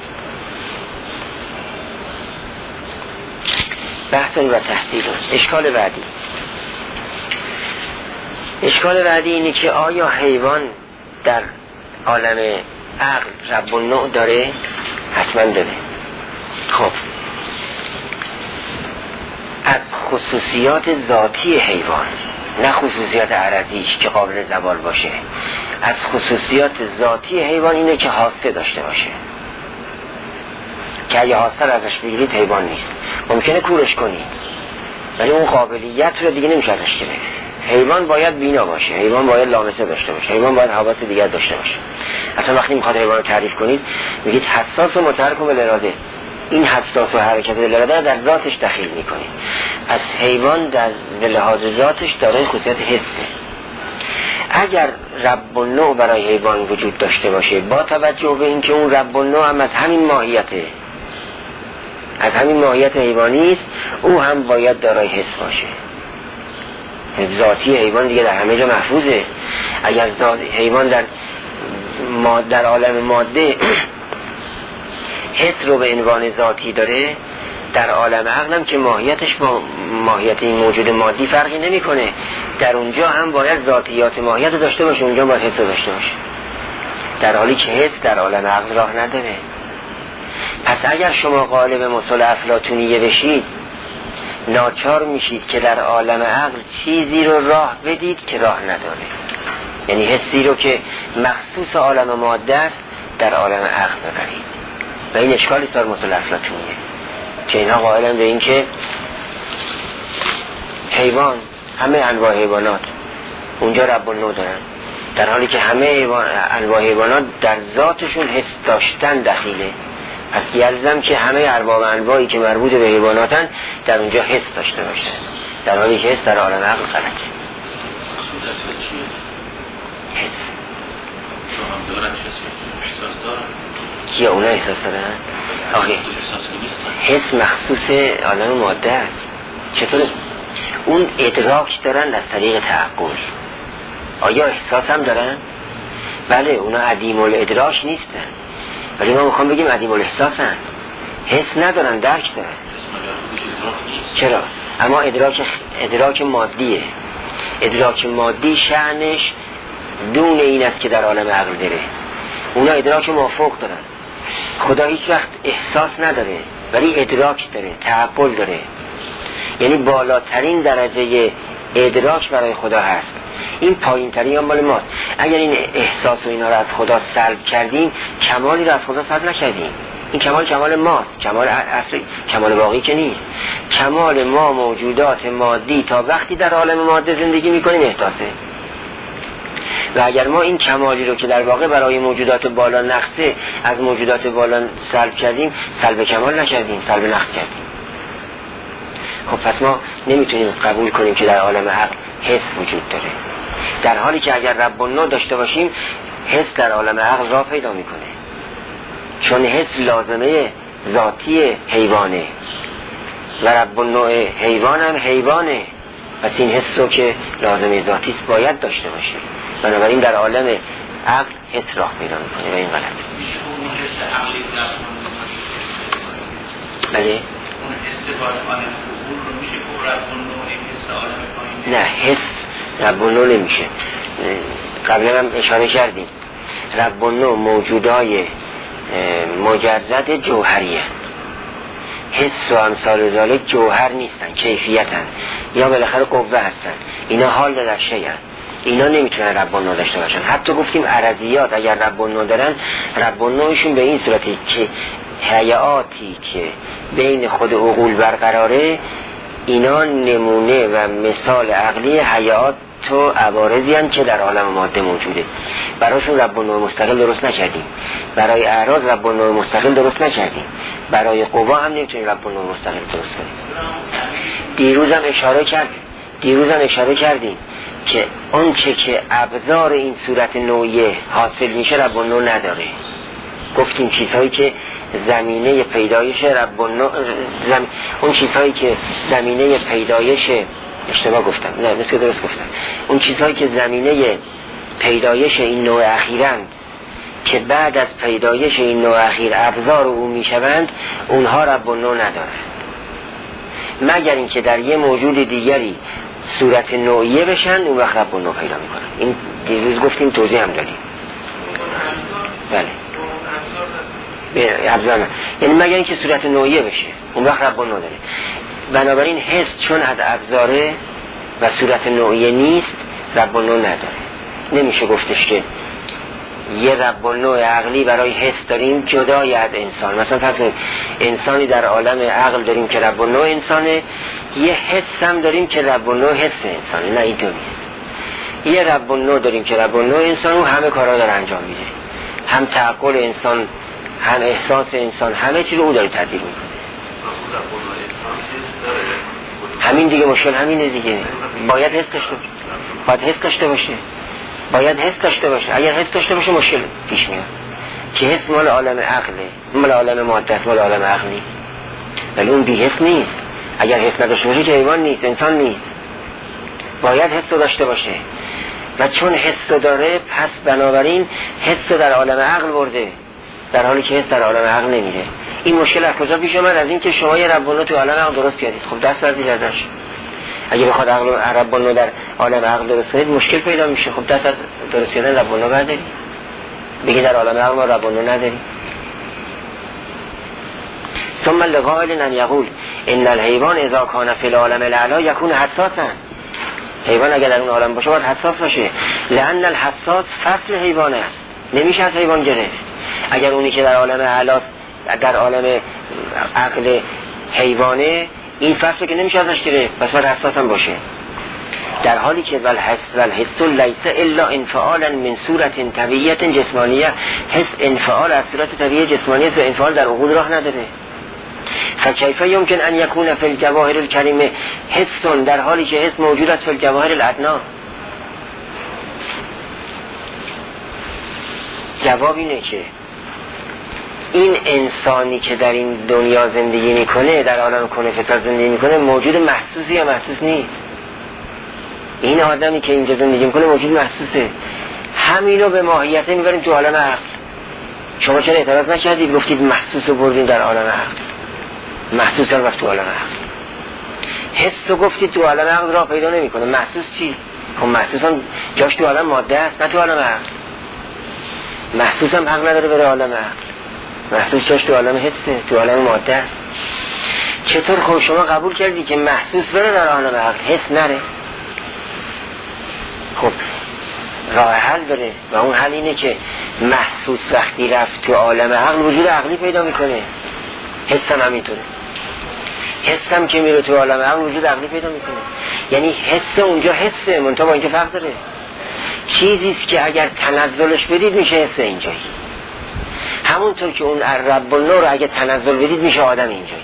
بحثون و تحصیلون. اشکال بعدی اینه که آیا حیوان در عالم عقل رب النوع داره؟ حتما داره. خب از خصوصیات ذاتی حیوان، نه خصوصیات عرضیش که قابل زوال باشه، از خصوصیات ذاتی حیوان اینه که حاسه داشته باشه، که اگه حاسه رو ازش بگیرید حیوان نیست. ممکنه کورش کنید ولی اون قابلیت رو دیگه نمیشه ازش گرفت. حیوان باید بینا باشه، حیوان باید لامسه داشته باشه، حیوان باید حواس دیگر داشته باشه. اصلا وقتی میخواد حیوان رو تعریف کنید میگید حساس و متحرک بالاراده. این حساس و حرکت بالاراده در ذاتش دخیل میکنید. پس حیوان در لحاظ ذاتش دارای خصوصیت حسه. اگر رب النوع برای حیوان وجود داشته باشه، با توجه به اینکه اون رب النوع هم از همین ماهیته، از همین ماهیت حیوانی است، او هم باید دارای حس باشه. ذاتی حیوان دیگه در همه جا محفوظه. اگر حیوان در عالم ماده حس رو به عنوان ذاتی داره، در عالم عقل هم که ماهیتش با ماهیت این موجود مادی فرقی نمیکنه، در اونجا هم باید ذاتیات ماهیت داشته باشه، اونجا باید حس داشته باشه، در حالی که حس در عالم عقل راه نداره. پس اگر شما قالب مثل افلاطونیه بشید، ناچار میشید که در عالم عقل چیزی رو راه بدید که راه نداره، یعنی حسی رو که مخصوص عالم ماده است در عالم عقل ببرید. و این اشکالی داره مثل افلاطونیه که اینها قائلن به این که حیوان، همه انواع حیوانات اونجا رب النوع دارن، در حالی که همه انواع حیوانات در ذاتشون حس داشتن دخیله. پس یلزم که همه ارباب انواعی که مربوط به حیواناتن در اونجا حس داشته باشن، در حالی که حس در عالم عقل غلطه. حس کیا اونا احساس دارن؟ آخه حس مخصوص عالم ماده است. چطور؟ اون ادراک دارن از طریق تعقل. آیا احساس هم دارن؟ بله، اونا عدیم الادراک نیستن، ولی ما میخوام بگیم عدیم الاحساسن. حس ندارن، درک دارن. چرا؟ اما ادراک مادیه. ادراک مادی شأنش دون این است که در عالم عقل داره. اونا ادراک مافوق دارن. خدا هیچ وقت احساس نداره ولی ادراک داره، تعقل داره. یعنی بالاترین درجه ادراک برای خدا هست. این پایین ترین هم مال ماست. اگر این احساس و اینا رو از خدا سلب کردیم، کمالی رو از خدا سلب نکردیم. این کمال ماست، کمال اصلی، کمال باقی که نیست. کمال ما موجودات مادی تا وقتی در عالم ماده زندگی میکنیم احساسه. و اگر ما این کمالی رو که در واقع برای موجودات بالا نقصه از موجودات بالا سلب کردیم، سلب کمال نکردیم، سلب نقص کردیم. خب پس ما نمیتونیم قبول کنیم که در عالم عقل حس وجود داره، در حالی که اگر رب النوع داشته باشیم حس در عالم عقل را پیدا میکنه، چون حس لازمه ذاتی حیوانه و رب النوع حیوان هم حیوانه. پس این حس رو که لازمه ذاتی است باید داشته باشه، بنابراین در عالم عقل حس راه پیدا میکنه و این غلط. بله؟ نه، حس رب النوع نمیشه. قبلا هم اشاره کردیم رب النوع موجودای مجرد جوهریه. حس و امثال ذالک جوهر نیستن، کیفیتن یا بالاخره قوه هستن. اینا حال در شیئن، اینا نمیتونن رب النوع داشته باشن. حتی گفتیم عرضیات اگر رب النوع دارن، رب النوعشون به این صورتی که حیاتی که بین خود عقول برقراره، اینا نمونه و مثال عقلی حیات و عوارضی هستند که در عالم ماده موجوده. برایشون رب النوع مستقل درست نکردیم، برای اعراض رب النوع مستقل درست نکردیم، برای قوا هم نمیتونیم رب النوع مستقل درست کنیم. دیروز هم اشاره کردیم که اون چه که ابزار این صورت نوعیه حاصل میشه رب النوع نداره. گفتیم چیزهایی که زمینه پیدایش رب النوع اون چیزهایی که زمینه پیدایش اشتباه گفتم، نه درست گفتم، اون چیزهایی که زمینه پیدایش این نوع اخیرند که بعد از پیدایش این نوع اخیر ابزار او میشوند، اونها رب النوع ندارند، مگر اینکه در یه موجود دیگری صورت نوعیه بشن، اون وقت رب النوع پیدا میکنن. این دیروز گفتیم، توضیح هم دادیم. بله ابزار نه، یعنی مگر اینکه صورت نوعیه بشه، اون وقت رب النوع داره. بنابراین حس چون از ابزاره و صورت نوعیه نیست، رب النوع نداره. نمیشه گفتش که یه رب النوع عقلی برای حس داریم جدای از انسان. مثلا فرض کنید انسانی در عالم عقل داریم که رب النوع انسانه، یه حس هم داریم که رب النوع حس انسانه. نه، اینطور نیست. یه رب النوع داریم که رب النوع انسان و همه کارا داره انجام میده، هم تعقل انسان، هم احساس انسان، همه چیز رو او داره تدبیر میکنه. همین دیگه، مشکل همینه دیگه. باید حس داشته باشه. باید حس داشته باشه. اگر حس داشته باشه مشکل پیش میاد که حس مال عالم عقله، مال عالم ماده است، مال عالم عقل نیست. ولی اون بی حس نیست. اگر حس نداشته باشه که حیوان نیست، انسان نیست. باید حس داشته باشه و چون حس داره، پس بنابراین حس در عالم عقل برده، در حالی که حس در عالم عقل نمیره. این مشکل از کجا پیش اومد؟ از این که شما یه رب النوع تو عالم عقل درست کردید. خب دست ازش ازش. اگه بخواد رب النوع در عالم عقل درست کنید، مشکل پیدا میشه. خب دست از درست کردن رب النوع برداری، بگی در عالم عقل ما رب النوع نداری. ثم لقائل ان یقول ان الحیوان اذا کان فی العالم الاعلی یکون حساسا. حیوان اگر در اون عالم باشه باید حساس باشه، لان الحساس فصل حیوان است، نمیشه از حیوان گرفت. اگر اونی که در عالم اعلی، در عالم عقل حیوانه، این فصل که نمیشه ازش گرفت، پس باید حساس هم باشه. در حالی که والحس لیس الا انفعالا من صورت طبیعیه جسمانیه، حس انفعال از صورت طبیعی جسمانیه و انفعال در عقول راه نداره. فکیف یمکن ان یکون فی الجواهر الکریمه حس، در حالی که حس موجود است فی الجواهر الادنا؟ جواب اینه که این انسانی که در این دنیا زندگی میکنه، در عالم کنه فطرت زندگی میکنه، موجود محسوسی یا محسوس نیست. این آدمی که اینجا زندگی میکنه موجود محسوسه. همینو به ماهیته میبریم تو عالم عقل. شما چرا اعتراض نکردید؟ گفتید محسوس رو بردیم در عالم عقل، محسوس رو رفت تو عالم عقل. حس رو گفتید تو عالم عقل راه پیدا نمیکنه. محسوس چی؟ خب محسوس هم جاش تو عالم ماده است، نه تو عالم عقل. محسوس هم حق نداره بره عالم عقل. محسوس جاش تو عالم حسه، تو عالم ماده است. چطور خب شما قبول کردی که محسوس بره در عالم عقل، حس نره؟ خب راه حل داره و اون حل اینه که محسوس وقتی رفت تو عالم عقل وجود عقلی پیدا میکنه. حس هم همینطوره. حس هم که میره تو عالم عقل وجود عقلی پیدا میکنه. یعنی حس اونجا حسه، منتها با اینکه فرق داره. چیزیست که اگر تنزلش بدید میشه حس اینجایی، همونطور که اون رب النوع رو اگر تنزل بدید میشه آدم اینجایی.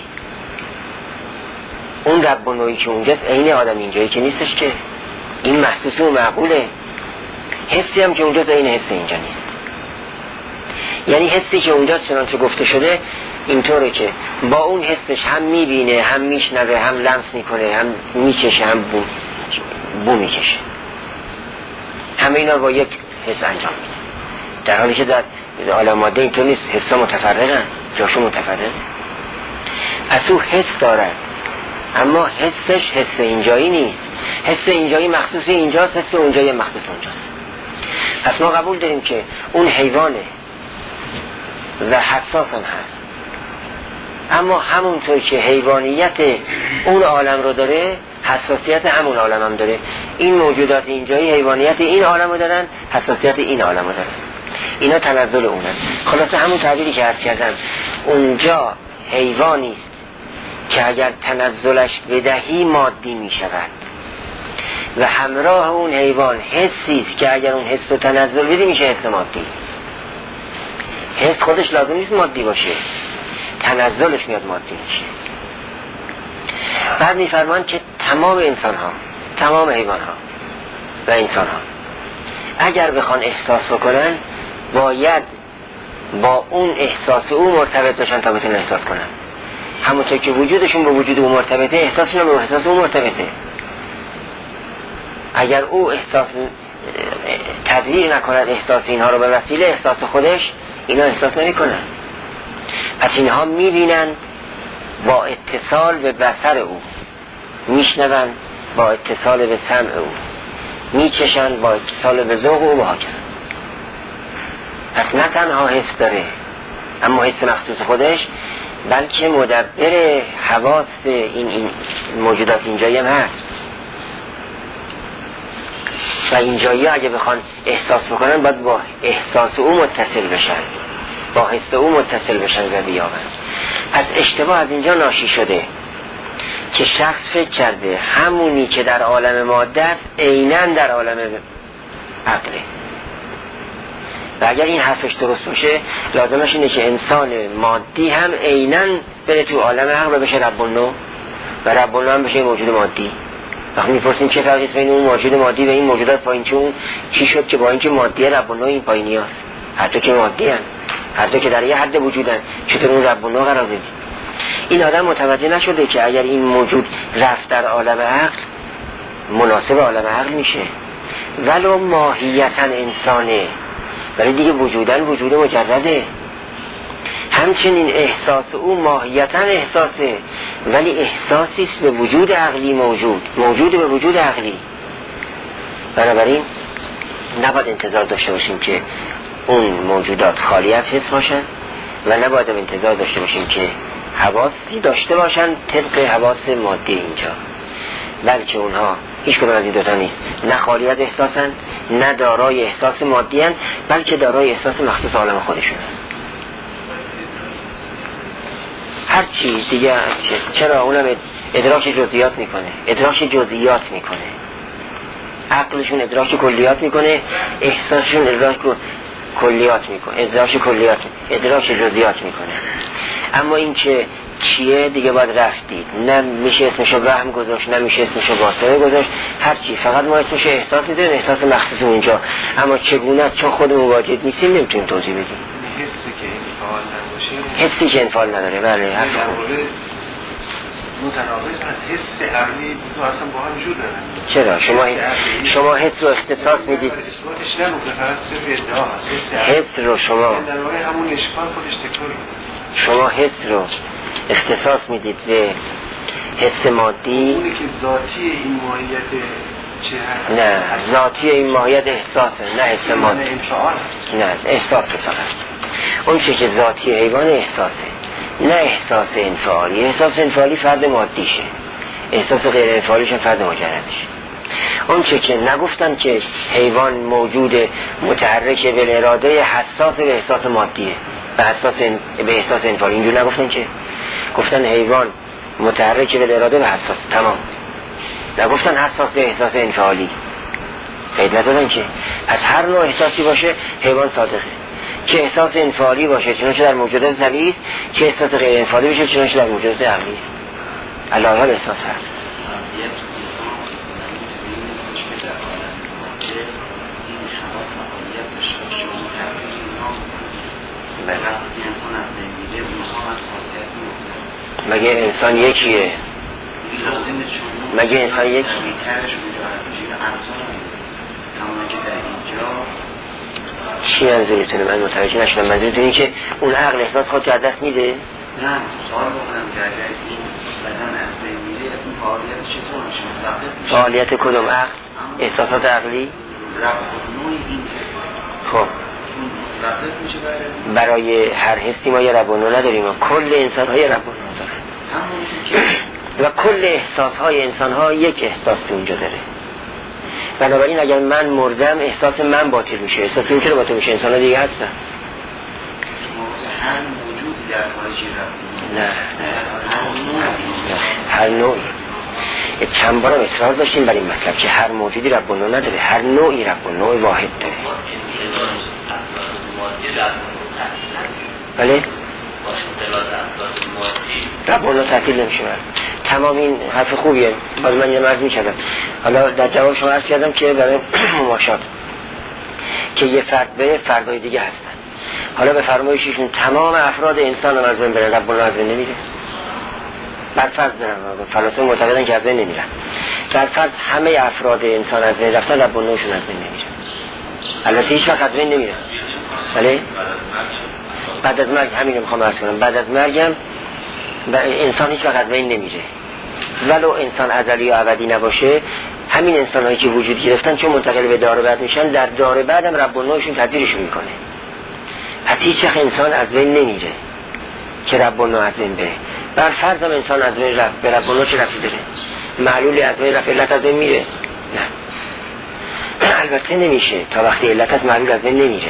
اون رب النوعی که اونجاست عین آدم اینجایی که نیستش که. این محسوس و معقوله. حسی هم که اونجاست عین حس اینجا نیست. یعنی حسی که اونجاست چنانچه گفته شده اینطوره که با اون حسش هم میبینه، هم میشنوه، هم لمس میکنه، هم میکشه، هم بو میکشه. همه اینا با یک حس انجام میده. در حالی که در عالم ماده اینطور نیست. حسا متفرقن، جاشو متفرقه. از او حس دارد، اما حسش حس اینجایی نیست. حس اینجایی مخصوص اینجاست، حس اونجایی مخصوص اونجاست. پس ما قبول داریم که اون حیوانه و حساس هم هست، اما همونطور که حیوانیت اون عالم رو داره، حساسیت همون عالم هم داره. این موجودات اینجایی حیوانیت این عالم رو دارن، حساسیت این عالم رو دارن. اینا تنزل اونن. خلاصه همون تعبیری که عرض کردم، اونجا حیوانی است که اگر تنزلش بدهی مادی می شود و همراه اون حیوان حسی است که اگر اون حس رو تنزل بدی میشه حس مادی. حس خودش لازم نیست مادی باشه، تنزلش میاد مادی میشه. بعد میفرمان که تمام انسان ها، تمام حیوان ها و انسان ها اگر بخوان احساس بکنن باید با اون احساس او مرتبط بشن تا بتونن احساس کنن. همونطور که وجودشون با وجود او مرتبطه، احساسشون با احساس او مرتبطه. اگر او احساس تغییر نکند احساس اینها رو به وسیله احساس خودش، اینا احساس نمی کنن. پس اینها میبینن با اتصال به بصر او، میشنون با اتصال به سمع او، میچشن با اتصال به ذوق او و هاکذا. پس نه تنها حس داره اما حس مخصوص خودش، بلکه مدبر حواس این موجودات اینجایی هم هست. و اینجایی اگه بخوان احساس بکنن باید با احساس او متصل بشن، با حس او متصل بشن و بیابن. پس اشتباه از اینجا ناشی شده که شخص فکر کرده همونی که در عالم ماده است عیناً در عالم عقله. و اگر این حرفش درست باشه لازمش اینه که انسان مادی هم عیناً بره تو عالم عقل بشه رب النوع و رب النوع هم بشه موجود مادی. وقتی میپرسیم چه فرقی بین اون موجود مادی و این موجودات پایینچون، چی شد که با اینکه مادی رب النوع این پایینی هست، حتی که مادی هست، حتی که در یه حد وجودن، چطور اون رب النوع قرار بدید؟ این آدم متوجه نشده که اگر این موجود رفت در عالم عقل مناسب عالم عقل میشه، ولو ماهیتا انسانه، ولی دیگه وجودن وجود مجرده. همچنین احساس او ماهیتا احساسه، ولی احساسی است به وجود عقلی موجود به وجود عقلی. بنابراین نباید انتظار داشته باشیم که اون موجودات خالی از حس باشن و نباید انتظار داشته باشیم که حواسی داشته باشن طبق حواس مادی اینجا، بلکه اونها هیچ کدوم از این دوتا نیست، نه خالی از احساسن نه دارای احساس مادی هن، بلکه دارای احساس مخصوص عالم خودشون هست. هر چیز دیگه چرا اونم ادراک جزئیات میکنه، عقلشون ادراک کلیات میکنه، احساسشون ادراک کلیات میکنه، ادراک جزئیات میکنه. اما این که چیه دیگه باید رفتید، نه میشه اسمشو وهم گذاشت، نه میشه اسمشو واسطه گذاشت، هر چی، فقط ما اسمشو احساس میدونیم، احساس مخصوص اونجا. اما چگونه چون خودمون واجد نیستیم نمیتونیم توضیح بدیم. حسی که انفعال نداره. بله حرف خوب. متناقض از حس عقلی تو اصلا با هم جور دارن. چرا شما حس رو اختصاص میدید؟ اثباتش نمیکنه، فقط صرف ادعا هست. حس رو شما در واقع همون اشکال خودش تکرار. شما حس رو اختصاص میدید به حس مادی. اونی که ذاتی این ماهیت چه هست؟ نه، ذاتی این ماهیت احساسه، نه حس مادی. نه احساس فقط. اون چه که ذاتی حیوان احساسه، نه احساس انفعالی. احساس انفعالی فرد مادیشه، احساس غیر انفعالیش فرد مجردشه. اون چه که نگفتن که حیوان موجود متحرک به اراده حساس به احساس مادیه، به احساس انفعالی. اینجور نگفتن که گفتن حیوان متحرک به اراده به حساس، تمام. نگفتن حساس به احساس انفعالی، قید ندادن که از هر نوع احساسی باشه حیوان صادقه، که احساس انفعالی باشه چنانچه در موجودات طبیعی است، که احساس غیر انفعالی باشه چنانچه در موجودات عقلی است. علاوه بر احساس هست. مگه انسان یکیه؟ مگه انسان یکی؟ چی منظورتونه؟ من متوجه نشدم. منظورتون این که اون عقل احساس خود که از دست میده؟ نه، سوال بکنم که اگر این بدن از بین میره اون فعالیت چطور میشه؟ متوقف میشه؟ فعالیت کدوم عقل؟ احساسات عقلی؟ رب نوع این حس. خب متوقف میشه برای هر حسی ما یه رب نوع نداریم، کل انسان ها یه رب نوع دارن و کل احساس های انسان ها یک احساس به اونجا داره. بنابراین اگر من مردم احساس من باطل میشه، احساس این چرا باطل میشه؟ انسان ها دیگه هستن. هر موجودی در خارجی رب نه هر نوعی. چند بارم اصرار داشتیم بر این مطلب که هر موجودی رب نوع نداره، هر نوعی رب نوع واحد داره. بله؟ رب نوع تعطیل نمیشه. تمام این حرف خوبیه، باز من یه مرز میکردم. حالا در جواب شما عرض کردم که برای مماشات که یه فرد به فردای دیگه هستن. حالا به فرمایششون تمام افراد انسان از بین بره، رب از بین نمیره. بر فرض دارن فلاسفه معتقدن که از بین نمیرن. در فرض همه افراد انسان از بین رفتن، رب شون از بین نمیره. البته هیچ وقت از بین نمیره. بله بعد از مرگ همین رو میخوام عرض کنم، بعد از مرگم انسان هیچ وقت از بین نمیره، ولو انسان ازلی و ابدی نباشه. همین انسان هایی که وجود گرفتن چون منتقل به دار بعد میشن، در دار بعدم رب النوعشون تدبیرشون میکنه. پس هیچ وقت انسان از بین نمیره که رب النوع از بین بره. بر فرضم انسان از بین رفت، به رب النوع چه رفتی داره؟ معلولی از بین رفت علت از بین میره؟ نه البته نمیشه. تا وقتی علت از معلول از بین نمیره،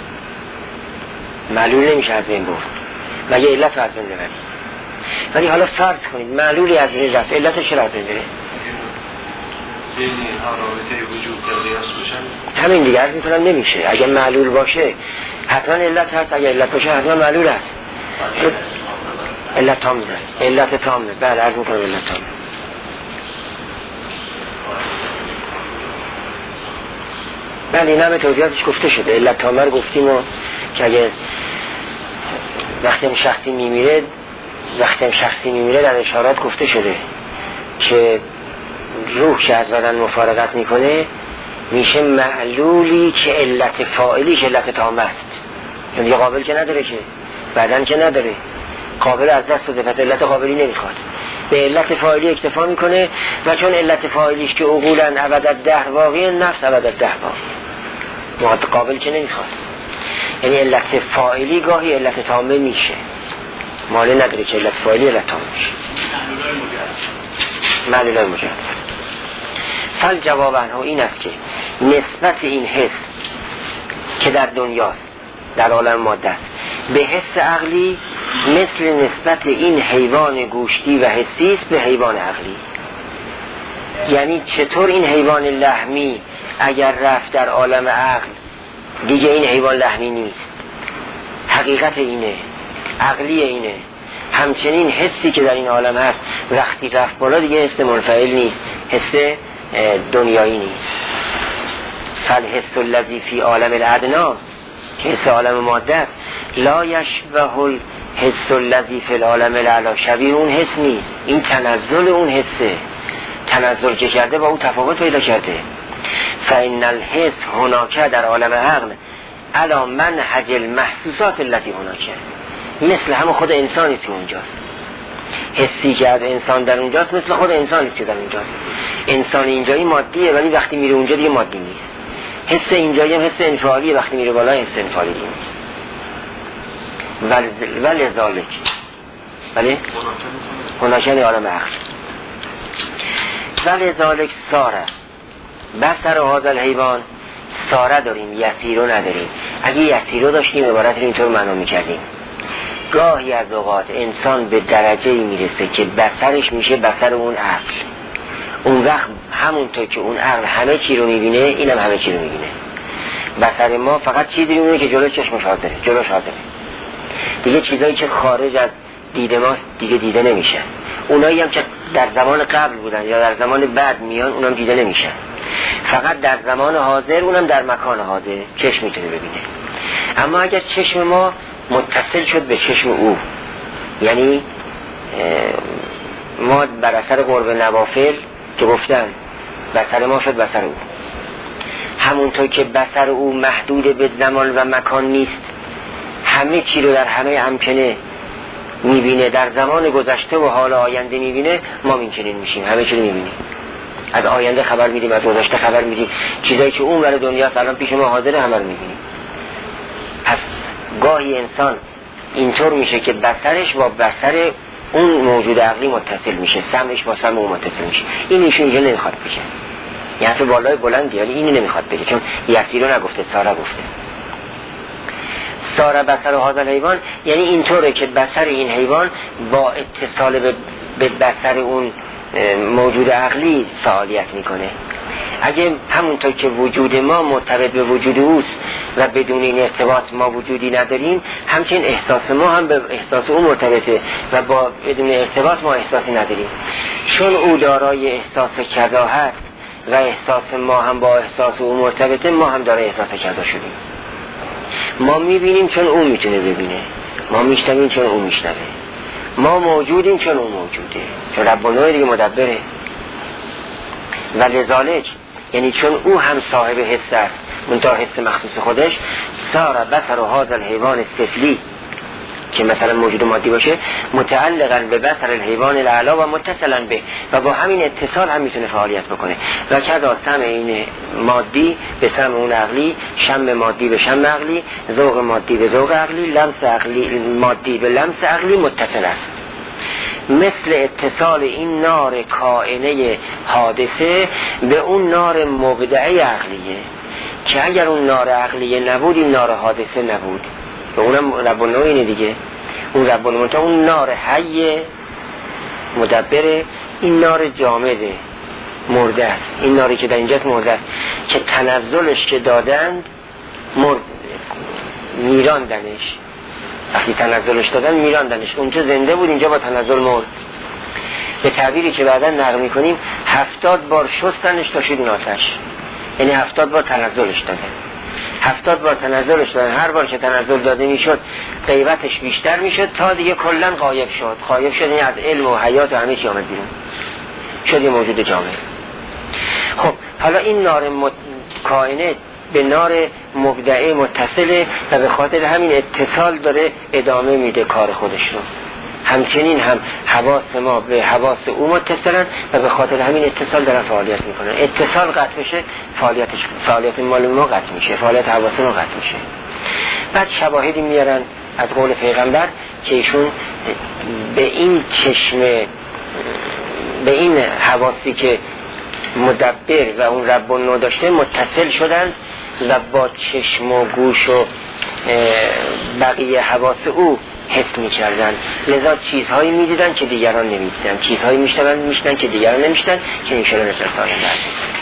معلول نمیشه از بین برد مگه علت از بین ببری. ولی حالا فرض کنید معلولی از بین رفت، علتش چرا از بین بره؟ این ها رابطه وجود در قیاس باشن. همین دیگه عرض میکنم نمیشه. اگه معلول باشه حتما علت هست، اگه علت باشه حتما معلول هست. علت تام میده، علت تام میده. بله عرض میکنم علت تام. بله این همه توضیحاتش گفته شده. علت تامه رو گفتیم و که اگه وقتی شخصی میمیره در اشارات گفته شده که روح که از بدن مفارقت میکنه میشه معلولی که علت فاعلیش علت تامه است. یعنی قابل که نداره، که بدن که نداره، قابل از دست داده، پس علت قابلی نمیخواد، به علت فاعلی اکتفا میکنه. و چون علت فاعلیش که عقولا ابدالده واقعی، نفس ابدالده واقعی، قابل که نمیخواد. یعنی علت فاعلی گاهی علت تامه میشه، ماله نداره که علت فاعلی علت تامه میشه. معلولای مجرد. فل جواب عنه این است که نسبت این حس که در دنیاست، در عالم ماده است، به حس عقلی مثل نسبت این حیوان گوشتی و حسی است به حیوان عقلی. یعنی چطور این حیوان لحمی اگر رفت در عالم عقل دیگه این حیوان لحمی نیست، حقیقت اینه، عقلی اینه. همچنین حسی که در این عالم هست وقتی رفت بالا دیگه حس منفعل نیست، حس دنیایی نیست. فالحس الذی فی عالم الادنا که حس عالم ماده است، لا یشبه الحس الذی فی العالم الاعلی، شبیه اون حس نیست. این تنزل اون حسه، تنزل که کرده با اون تفاوت پیدا کرده. فإن الحس هناک در عالم عقل علی منهج المحسوسات التي هناک، مثل همه خود انسانی که اونجاست. حسی که از انسان در اونجاست مثل خود انسانی که در اونجاست. انسان اینجایی مادیه ولی وقتی میره اونجا دیگه مادی نیست. حس اینجایی هم حس انفعالیه، وقتی میره بالا حس انفعالی نیست. ولذالک بله هناکن عالم عقل. ولذالک ساره بسر هذا الحیوان، ساره داریم یسیرو نداریم. اگه یسیرو داشتیم عبارت رو اینطور معنا میکردیم. گاهی از اوقات انسان به درجه‌ای میرسه که بصرش میشه بصر اون عقل. اون وقت همونطور که اون عقل همه چی رو میبینه، اینم همه چی رو میبینه. بصر ما فقط چیزی میبینه که جلو چشمش حاضره، جلوش حاضره. دیگه چیزایی که خارج از دید ما دیگه دیده نمیشه. اونایی هم که در زمان قبل بودن یا در زمان بعد میان اونم دیده نمیشن. فقط در زمان حاضر، اونم در مکان حاضر چشم میتونه ببینه. اما اگر چشم ما متصل شد به چشم او، یعنی ما بر اثر قرب نوافل که گفتن بصر ما شد بصر او، همونطور که بصر او محدود به زمان و مکان نیست، همه چی رو در همه امکنه میبینه، در زمان گذشته و حال آینده میبینه. ما اینچنین میشیم، همه چی رو میبینیم، از آینده خبر میدیم، از گذشته خبر میدیم، چیزایی که اون ور دنیاست الان پیش ما حاضره همه رو میبینیم. پس گاهی انسان اینطور میشه که بصرش با بصر اون موجود عقلی متصل میشه، سمعش با سمع اون متصل میشه. این ایشون اینجا نمیخواد بشه، یعنی تو بالای بلندی، ولی اینی نمیخواد بگه، چون یسیرو نگفته، ساره گفته. ساره بصر و هذا الحیوان یعنی اینطوره که بصر این حیوان با اتصال به بصر اون موجود عقلی فعالیت میکنه. اگه همونطور که وجود ما مرتبط به وجود اوست و بدون این ارتباط ما وجودی نداریم، همچنین احساس ما هم به احساس او مرتبطه و با بدون ارتباط ما احساسی نداریم. چون او دارای احساس کذا هست و احساس ما هم با احساس او مرتبطه، ما هم دارای احساس کذا شدیم. ما میبینیم چون او میتونه ببینه، ما میشنویم چون او میشنوه، ما موجودیم چون او موجوده، چون رب النوع دیگه مدبره. و لذالک یعنی چون او هم صاحب حس است منتها حس مخصوص خودش، سار بصر هذا الحیوان السفلی که مثلا موجود مادی باشه متعلقاً به بصر الحیوان الاعلی و متصلاً به، و با همین اتصال هم میتونه فعالیت بکنه. و کذا سمع این مادی به سمع اون عقلی، شم مادی به شم عقلی، ذوق مادی به ذوق عقلی، لمس عقلی مادی به لمس عقلی متصل است. مثل اتصال این نار کائنه حادثه به اون نار مبدعه عقلیه که اگر اون نار عقلیه نبود این نار حادثه نبود. و اونم رب النوع اینه دیگه، اون رب النوع اون نار حی مدبره، این نار جامده مرده است، این ناری که در اینجاست مرده است که تنزلش که دادند مرد میراندنش، وقتی تنزلش دادن میراندنش، اونجا زنده بود اینجا با تنزل مرد. به تعبیری که بعدا نقل میکنیم 70 بار شستنش تا شد آتش، یعنی 70 بار تنزلش دادن، 70 بار تنزلش دادن، هر بار که تنزل داده میشد غیبتش بیشتر میشد تا دیگه کلا غایب شد، یعنی از علم و حیات و همه چی آمد بیرون، شد یه موجود جامع. خب حالا این نار کائنه به نار مبدعه متصله و به خاطر همین اتصال داره ادامه میده کار خودش رو. همچنین هم حواس ما به حواس او متصلن و به خاطر همین اتصال دارن فعالیت میکنن. اتصال قطع بشه فعالیت مال ما قطع میشه، فعالیت حواس ما قطع میشه. بعد شواهدی میارن از قول پیغمبر که ایشون به این چشم، به این حواسی که مدبر و اون رب النوع داشته متصل شدن و با چشم و گوش و بقیه حواس او حس می کردن، لذا چیزهایی می دیدن که دیگران نمی دیدن، چیزهایی می شنیدن که دیگران نمی شنیدن، که انشاءالله نصر سایم